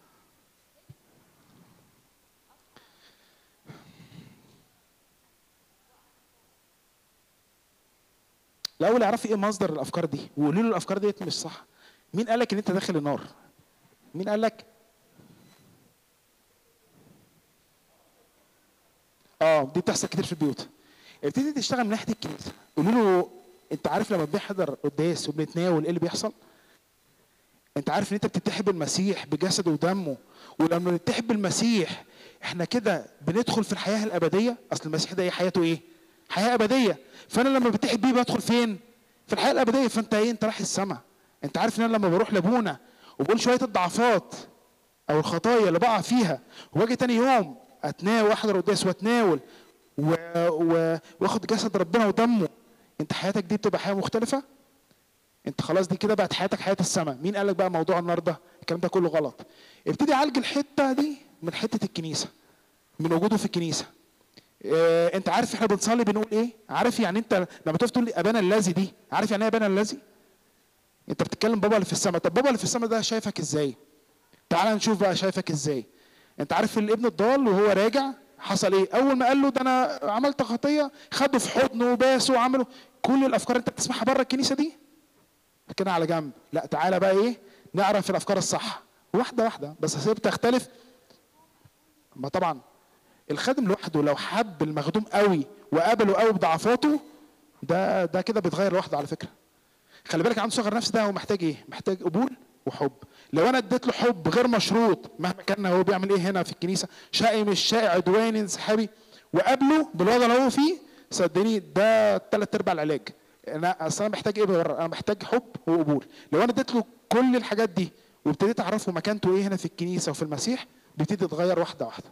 الاول اعرفي ايه مصدر الافكار دي وقولي له الافكار ديت مش صح. مين قال لك ان انت داخل النار؟ مين قال لك؟ دي بتحصل كتير في البيوت. ابتدي تشتغل من ناحيه الكنيسه، قولي له انت عارف لما بنحضر قداس وبنتناول ايه اللي بيحصل؟ انت عارف ان انت بتتحد بالمسيح بجسده ودمه، ولما بنتحد بالمسيح احنا كده بندخل في الحياه الابديه. اصل المسيح ده حياته ايه؟ حياه ابديه. فانا لما بتحد بيه بدخل فين؟ في الحياه الابديه. فانت ايه؟ انت رايح السماء. انت عارف ان انا لما بروح لابونا وبقول شويه الضعفات او الخطايا اللي بقع فيها، واجي تاني يوم اتناول واحضر قداس واتناول واخد جسد ربنا ودمه، انت حياتك دي بتبقى حياه مختلفه. انت خلاص دي كده بقت حياتك حياه السماء. مين قال لك بقى موضوع النار ده؟ الكلام ده كله غلط. ابتدي عالج الحته دي من حته الكنيسه، من وجوده في الكنيسه. انت عارف احنا بنصلي بنقول ايه؟ عارف يعني انت لما تقف تقول لي ابانا الذي دي، عارف يعني ايه ابانا الذي؟ انت بتتكلم بابا اللي في السماء. طب بابا اللي في السماء ده شايفك ازاي؟ تعال نشوف بقى شايفك ازاي. انت عارف الابن الضال وهو راجع حصل ايه؟ اول ما قال له ده انا عملت خطيه، خده في حضنه وباسه وعمله. كل الافكار انت بتسمعها بره الكنيسه دي كده على جنب. لا تعالى بقى ايه، نعرف الافكار الصح واحده واحده. بس هسيب تختلف. ما طبعا الخادم لوحده لو حب المخدوم قوي وقابله قوي بضعفاته، ده كده بيتغير لوحده على فكره. خلي بالك عنده صغر نفس، ده هو محتاج ايه؟ محتاج قبول وحب. لو انا اديت له حب غير مشروط مهما كان هو بيعمل ايه هنا في الكنيسه، شقي مش شقي، عدواني انسحابي، وقابله بالوضع اللي هو فيه، صدقني ده 3/4 العلاج. انا اصلا محتاج ايه بره؟ انا محتاج حب وقبول. لو انا اديت له كل الحاجات دي وابتديت اعرفه مكانته ايه هنا في الكنيسه وفي المسيح، بيبتدي يتغير واحده واحده.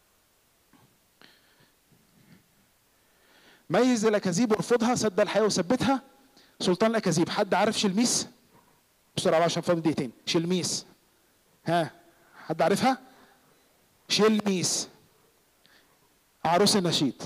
ميز الاكاذيب وارفضها، صدق الحياه وثبتها. سلطان الاكاذيب، حد عارف شلميس؟ بسرعه عشان فاضل دقيقتين. شلميس، ها حد عارفها؟ شلميس عروس النشيد.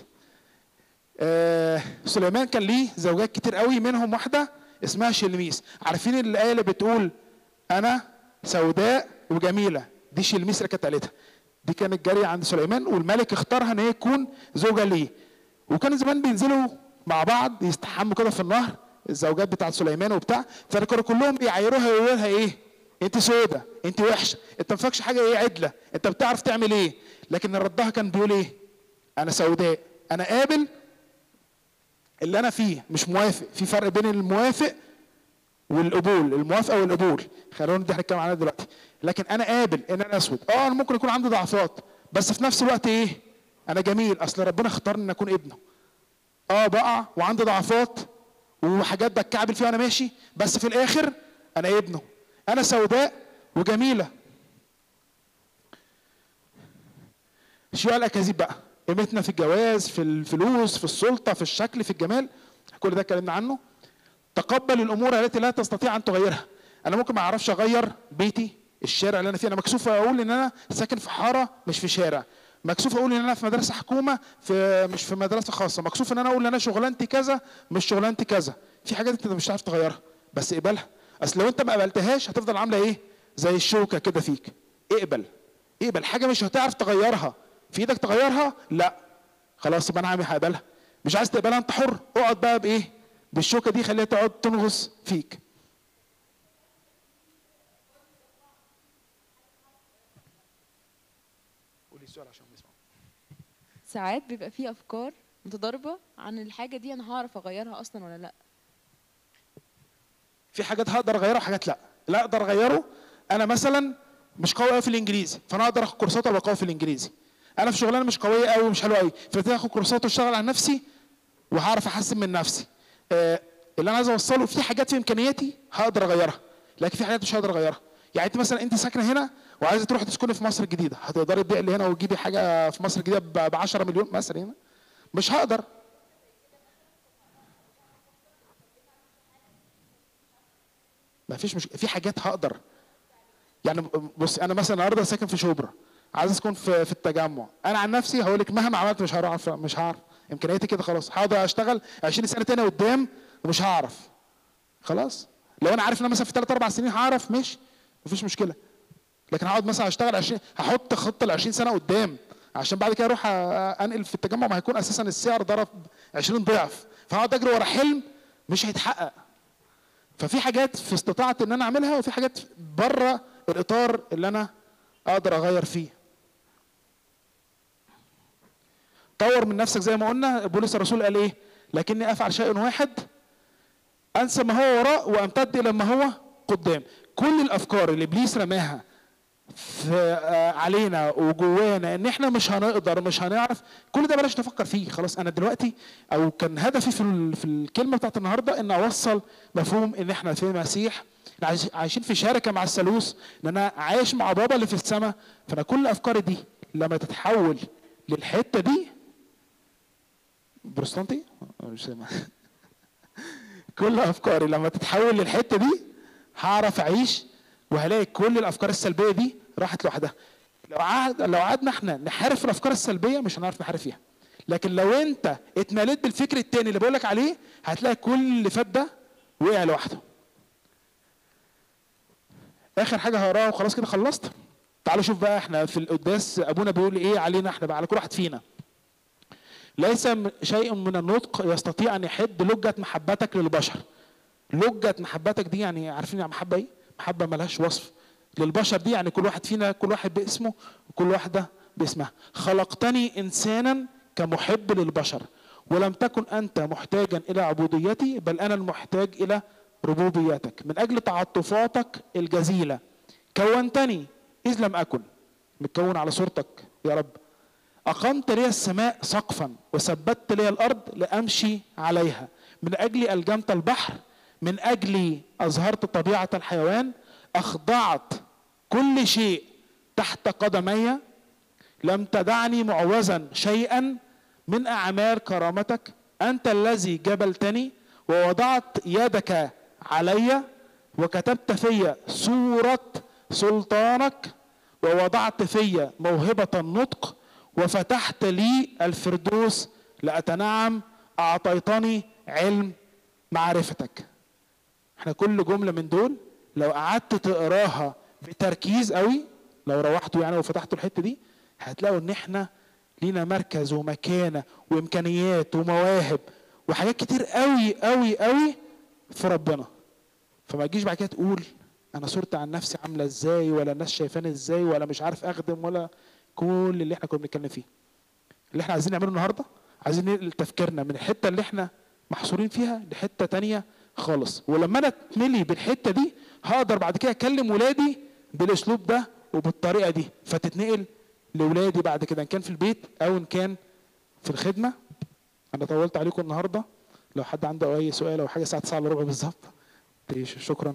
سليمان كان ليه زوجات كتير قوي، منهم واحده اسمها شلميس. عارفين الايه اللي بتقول انا سوداء وجميله؟ دي شلميس اللي كانت قالتها. دي كانت جاريه عند سليمان، والملك اختارها ان هي تكون زوجه ليه. وكان زمان بينزلوا مع بعض يستحموا كده في النهر الزوجات بتاعت سليمان وبتاع، فكانوا كلهم بيعايروها يقولوا لها ايه؟ انت سودة، انت وحشه، انت ما فاكش حاجه ايه عدله، انت بتعرف تعمل ايه؟ لكن ردها كان بيقول ايه؟ انا سوداء، انا قابل اللي انا فيه، مش موافق. في فرق بين الموافق والقبول، الموافقه والقبول. خلونا دي هنتكلم عنها دلوقتي. لكن انا قابل ان انا اسود، انا ممكن يكون عندي ضعفات، بس في نفس الوقت ايه؟ انا جميل، اصل ربنا اختارني ان اكون ابنه. بقع وعندي ضعفات وحاجات بتكعبل فيها وانا ماشي، بس في الاخر انا ابنه. انا سوداء وجميله. شيوع الاكاذيب بقى، قيمتنا في الجواز، في الفلوس، في السلطه، في الشكل، في الجمال، كل ده اتكلمنا عنه. تقبل الامور التي لا تستطيع ان تغيرها. انا ممكن ما اعرفش اغير بيتي، الشارع اللي انا فيه. انا مكسوف اقول ان انا ساكن في حاره مش في شارع. مكسوف اقول ان انا في مدرسه حكومه مش في مدرسه خاصه. مكسوف ان انا اقول ان انا شغلانتي كذا مش شغلانتي كذا. في حاجات انت مش هتعرف تغيرها، بس اقبلها. اصل لو انت ما قبلتهاش هتفضل عامله ايه؟ زي الشوكه كده فيك. اقبل حاجه مش هتعرف تغيرها، في ايدك تغيرها؟ لا، خلاص يبقى انا هقبلها. مش عايز تقبلها انت حر، اقعد بقى بايه؟ بالشوكه دي، خليها تقعد تنغص فيك. قولي السؤال عشان نسمع. ساعات بيبقى فيه افكار متضاربه عن الحاجه دي، انا هعرف اغيرها اصلا ولا لا؟ في حاجات هقدر اغيرها وحاجات لا اقدر اغيره. انا مثلا مش قوي قوي في الانجليزي، فانا اقدر اخد كورسات وابقى قوي في الانجليزي. انا في شغلانه مش قويه قوي ومش حلوه قوي، فابتدي اخد كورسات واشتغل على نفسي وهعرف احسن من نفسي. اللي انا عايز اوصله، في حاجات في امكانياتي هقدر اغيرها، لكن في حاجات مش هقدر اغيرها. يعني انت مثلا انت ساكنه هنا وعايزه تروحي تسكني في مصر الجديده، هتقدري تبيعي اللي هنا وتجيبي حاجه في مصر الجديده ب 10 مليون مثلا هنا؟ مش هقدر. ما فيش في حاجات هقدر. يعني بص، انا مثلا النهارده ساكن في شبرا، عايز اسكن في التجمع. انا عن نفسي هقول لك مهما عملت مش هعرف. امكانياتي كده خلاص. هقدر اشتغل 20 سنه تاني قدام ومش هعرف. خلاص. لو انا عارف ان انا مثلا في 3 4 سنين هعرف، مفيش مشكله. لكن هقعد مثلا اشتغل 20، هحط خطه ل 20 سنه قدام عشان بعد كده اروح انقل في التجمع، ما هيكون اساسا السعر ضرب 20 ضعف، فهقعد اجري ورا حلم مش هيتحقق. ففي حاجات في استطاعتي ان انا اعملها، وفي حاجات بره الاطار اللي انا اقدر اغير فيه. طور من نفسك زي ما قلنا. بولس الرسول قال ايه؟ لكني افعل شيء واحد، انسى ما هو وراء وامتد الى ما هو قدام. كل الافكار اللي ابليس رماها علينا وجوانا ان احنا مش هنقدر مش هنعرف، كل ده بلاش نفكر فيه. خلاص. انا دلوقتي او كان هدفي في الكلمه بتاعت النهارده ان اوصل مفهوم ان احنا في المسيح عايشين في شركه مع الثالوث، ان انا عايش مع بابا اللي في السماء. فانا كل افكاري دي لما تتحول للحته دي بروستانتي مش سامع. كل افكاري لما تتحول للحته دي هعرف اعيش، وهلاقي كل الافكار السلبيه دي راحت لوحدها. لو قعدنا احنا نحارب في الافكار السلبيه مش هنعرف نحارب فيها. لكن لو انت اتمليت بالفكر التاني اللي بقولك عليه هتلاقي كل اللي فات ده وقع لوحده. اخر حاجه هقراها وخلاص كده خلصت. تعالوا شوف بقى احنا في القداس ابونا بيقول ايه علينا احنا بقى، على كل واحد فينا. ليس شيء من النطق يستطيع ان يحد لجة محبتك للبشر. لجة محبتك دي يعني عارفين يعني محبه ايه؟ محبه ملهاش وصف للبشر دي، يعني كل واحد فينا كل واحد باسمه وكل واحده باسمها. خلقتني انسانا كمحب للبشر، ولم تكن انت محتاجا الى عبوديتي بل انا المحتاج الى ربوبيتك. من اجل تعاطفاتك الجزيله كونتني اذ لم اكن، متكون على صورتك يا رب. اقمت لي السماء سقفا وثبت لي الارض لامشي عليها. من اجلي الجمت البحر، من اجلي اظهرت طبيعه الحيوان، اخضعت كل شيء تحت قدمي. لم تدعني معوزا شيئا من اعمال كرامتك. انت الذي جبلتني ووضعت يدك علي، وكتبت في صورة سلطانك، ووضعت في موهبة النطق، وفتحت لي الفردوس لأتنعم. أعطيتني علم معرفتك. احنا كل جملة من دول لو قعدت تقراها بتركيز قوي، لو روحتوا يعني وفتحتوا الحتة دي هتلاقوا ان احنا لينا مركز ومكانة وامكانيات ومواهب وحاجات كتير قوي قوي قوي في ربنا. فما تجيش بعد كده تقول انا صورتي عن نفسي عامله ازاي، ولا الناس شايفاني ازاي، ولا مش عارف اخدم، ولا كل اللي احنا كنا بنتكلم فيه. اللي احنا عايزين نعمله النهارده عايزين ننقل تفكيرنا من الحته اللي احنا محصورين فيها لحته تانية خالص. ولما انا اتملي بالحته دي هقدر بعد كده اكلم ولادي بالاسلوب ده وبالطريقه دي، فتتنقل لاولادي بعد كده ان كان في البيت او ان كان في الخدمه. انا طولت عليكم النهارده، لو حد عنده اي سؤال او حاجه الساعه 9 الا ربع بالظبط. شكرا.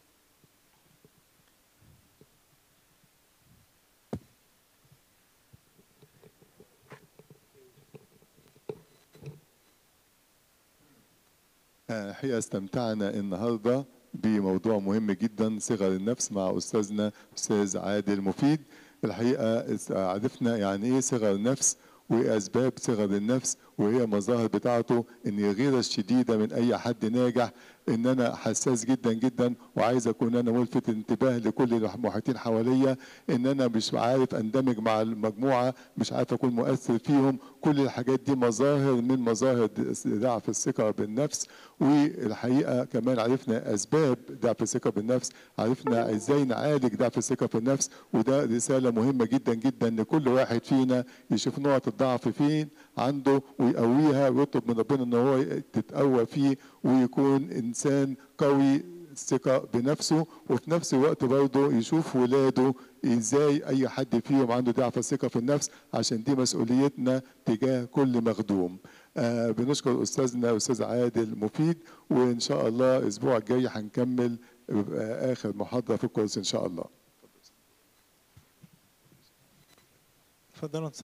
الحقيقة استمتعنا النهاردة بموضوع مهم جدا، صغر النفس، مع أستاذنا أستاذ عادل مفيد. الحقيقة عرفنا يعني إيه صغر النفس، وإيه أسباب صغر النفس، وهي المظاهر بتاعته. إن الغيرة الشديدة من أي حد ناجح، إن أنا حساس جدا جدا وعايز أكون أنا ملفت انتباه لكل المحيطين حواليا، إن أنا مش عارف أندمج مع المجموعة، مش عارف أكون مؤثر فيهم. كل الحاجات دي مظاهر من مظاهر ضعف الثقة بالنفس. والحقيقة كمان عرفنا أسباب ضعف الثقة بالنفس، عرفنا إزاي نعالج ضعف الثقة بالنفس. وده رسالة مهمة جدا جدا لكل واحد فينا يشوف نقط الضعف فين عنده ويقويها، ويطلب من ربنا ان هو تتقوى فيه ويكون انسان قوي الثقة بنفسه. وفي نفس الوقت برضه يشوف ولاده ازاي اي حد فيهم عنده ضعف الثقة في النفس، عشان دي مسؤوليتنا تجاه كل مخدوم. بنشكر استاذنا استاذ عادل مفيد، وان شاء الله الاسبوع الجاي هنكمل اخر محاضرة في الكورس ان شاء الله. اتفضلوا.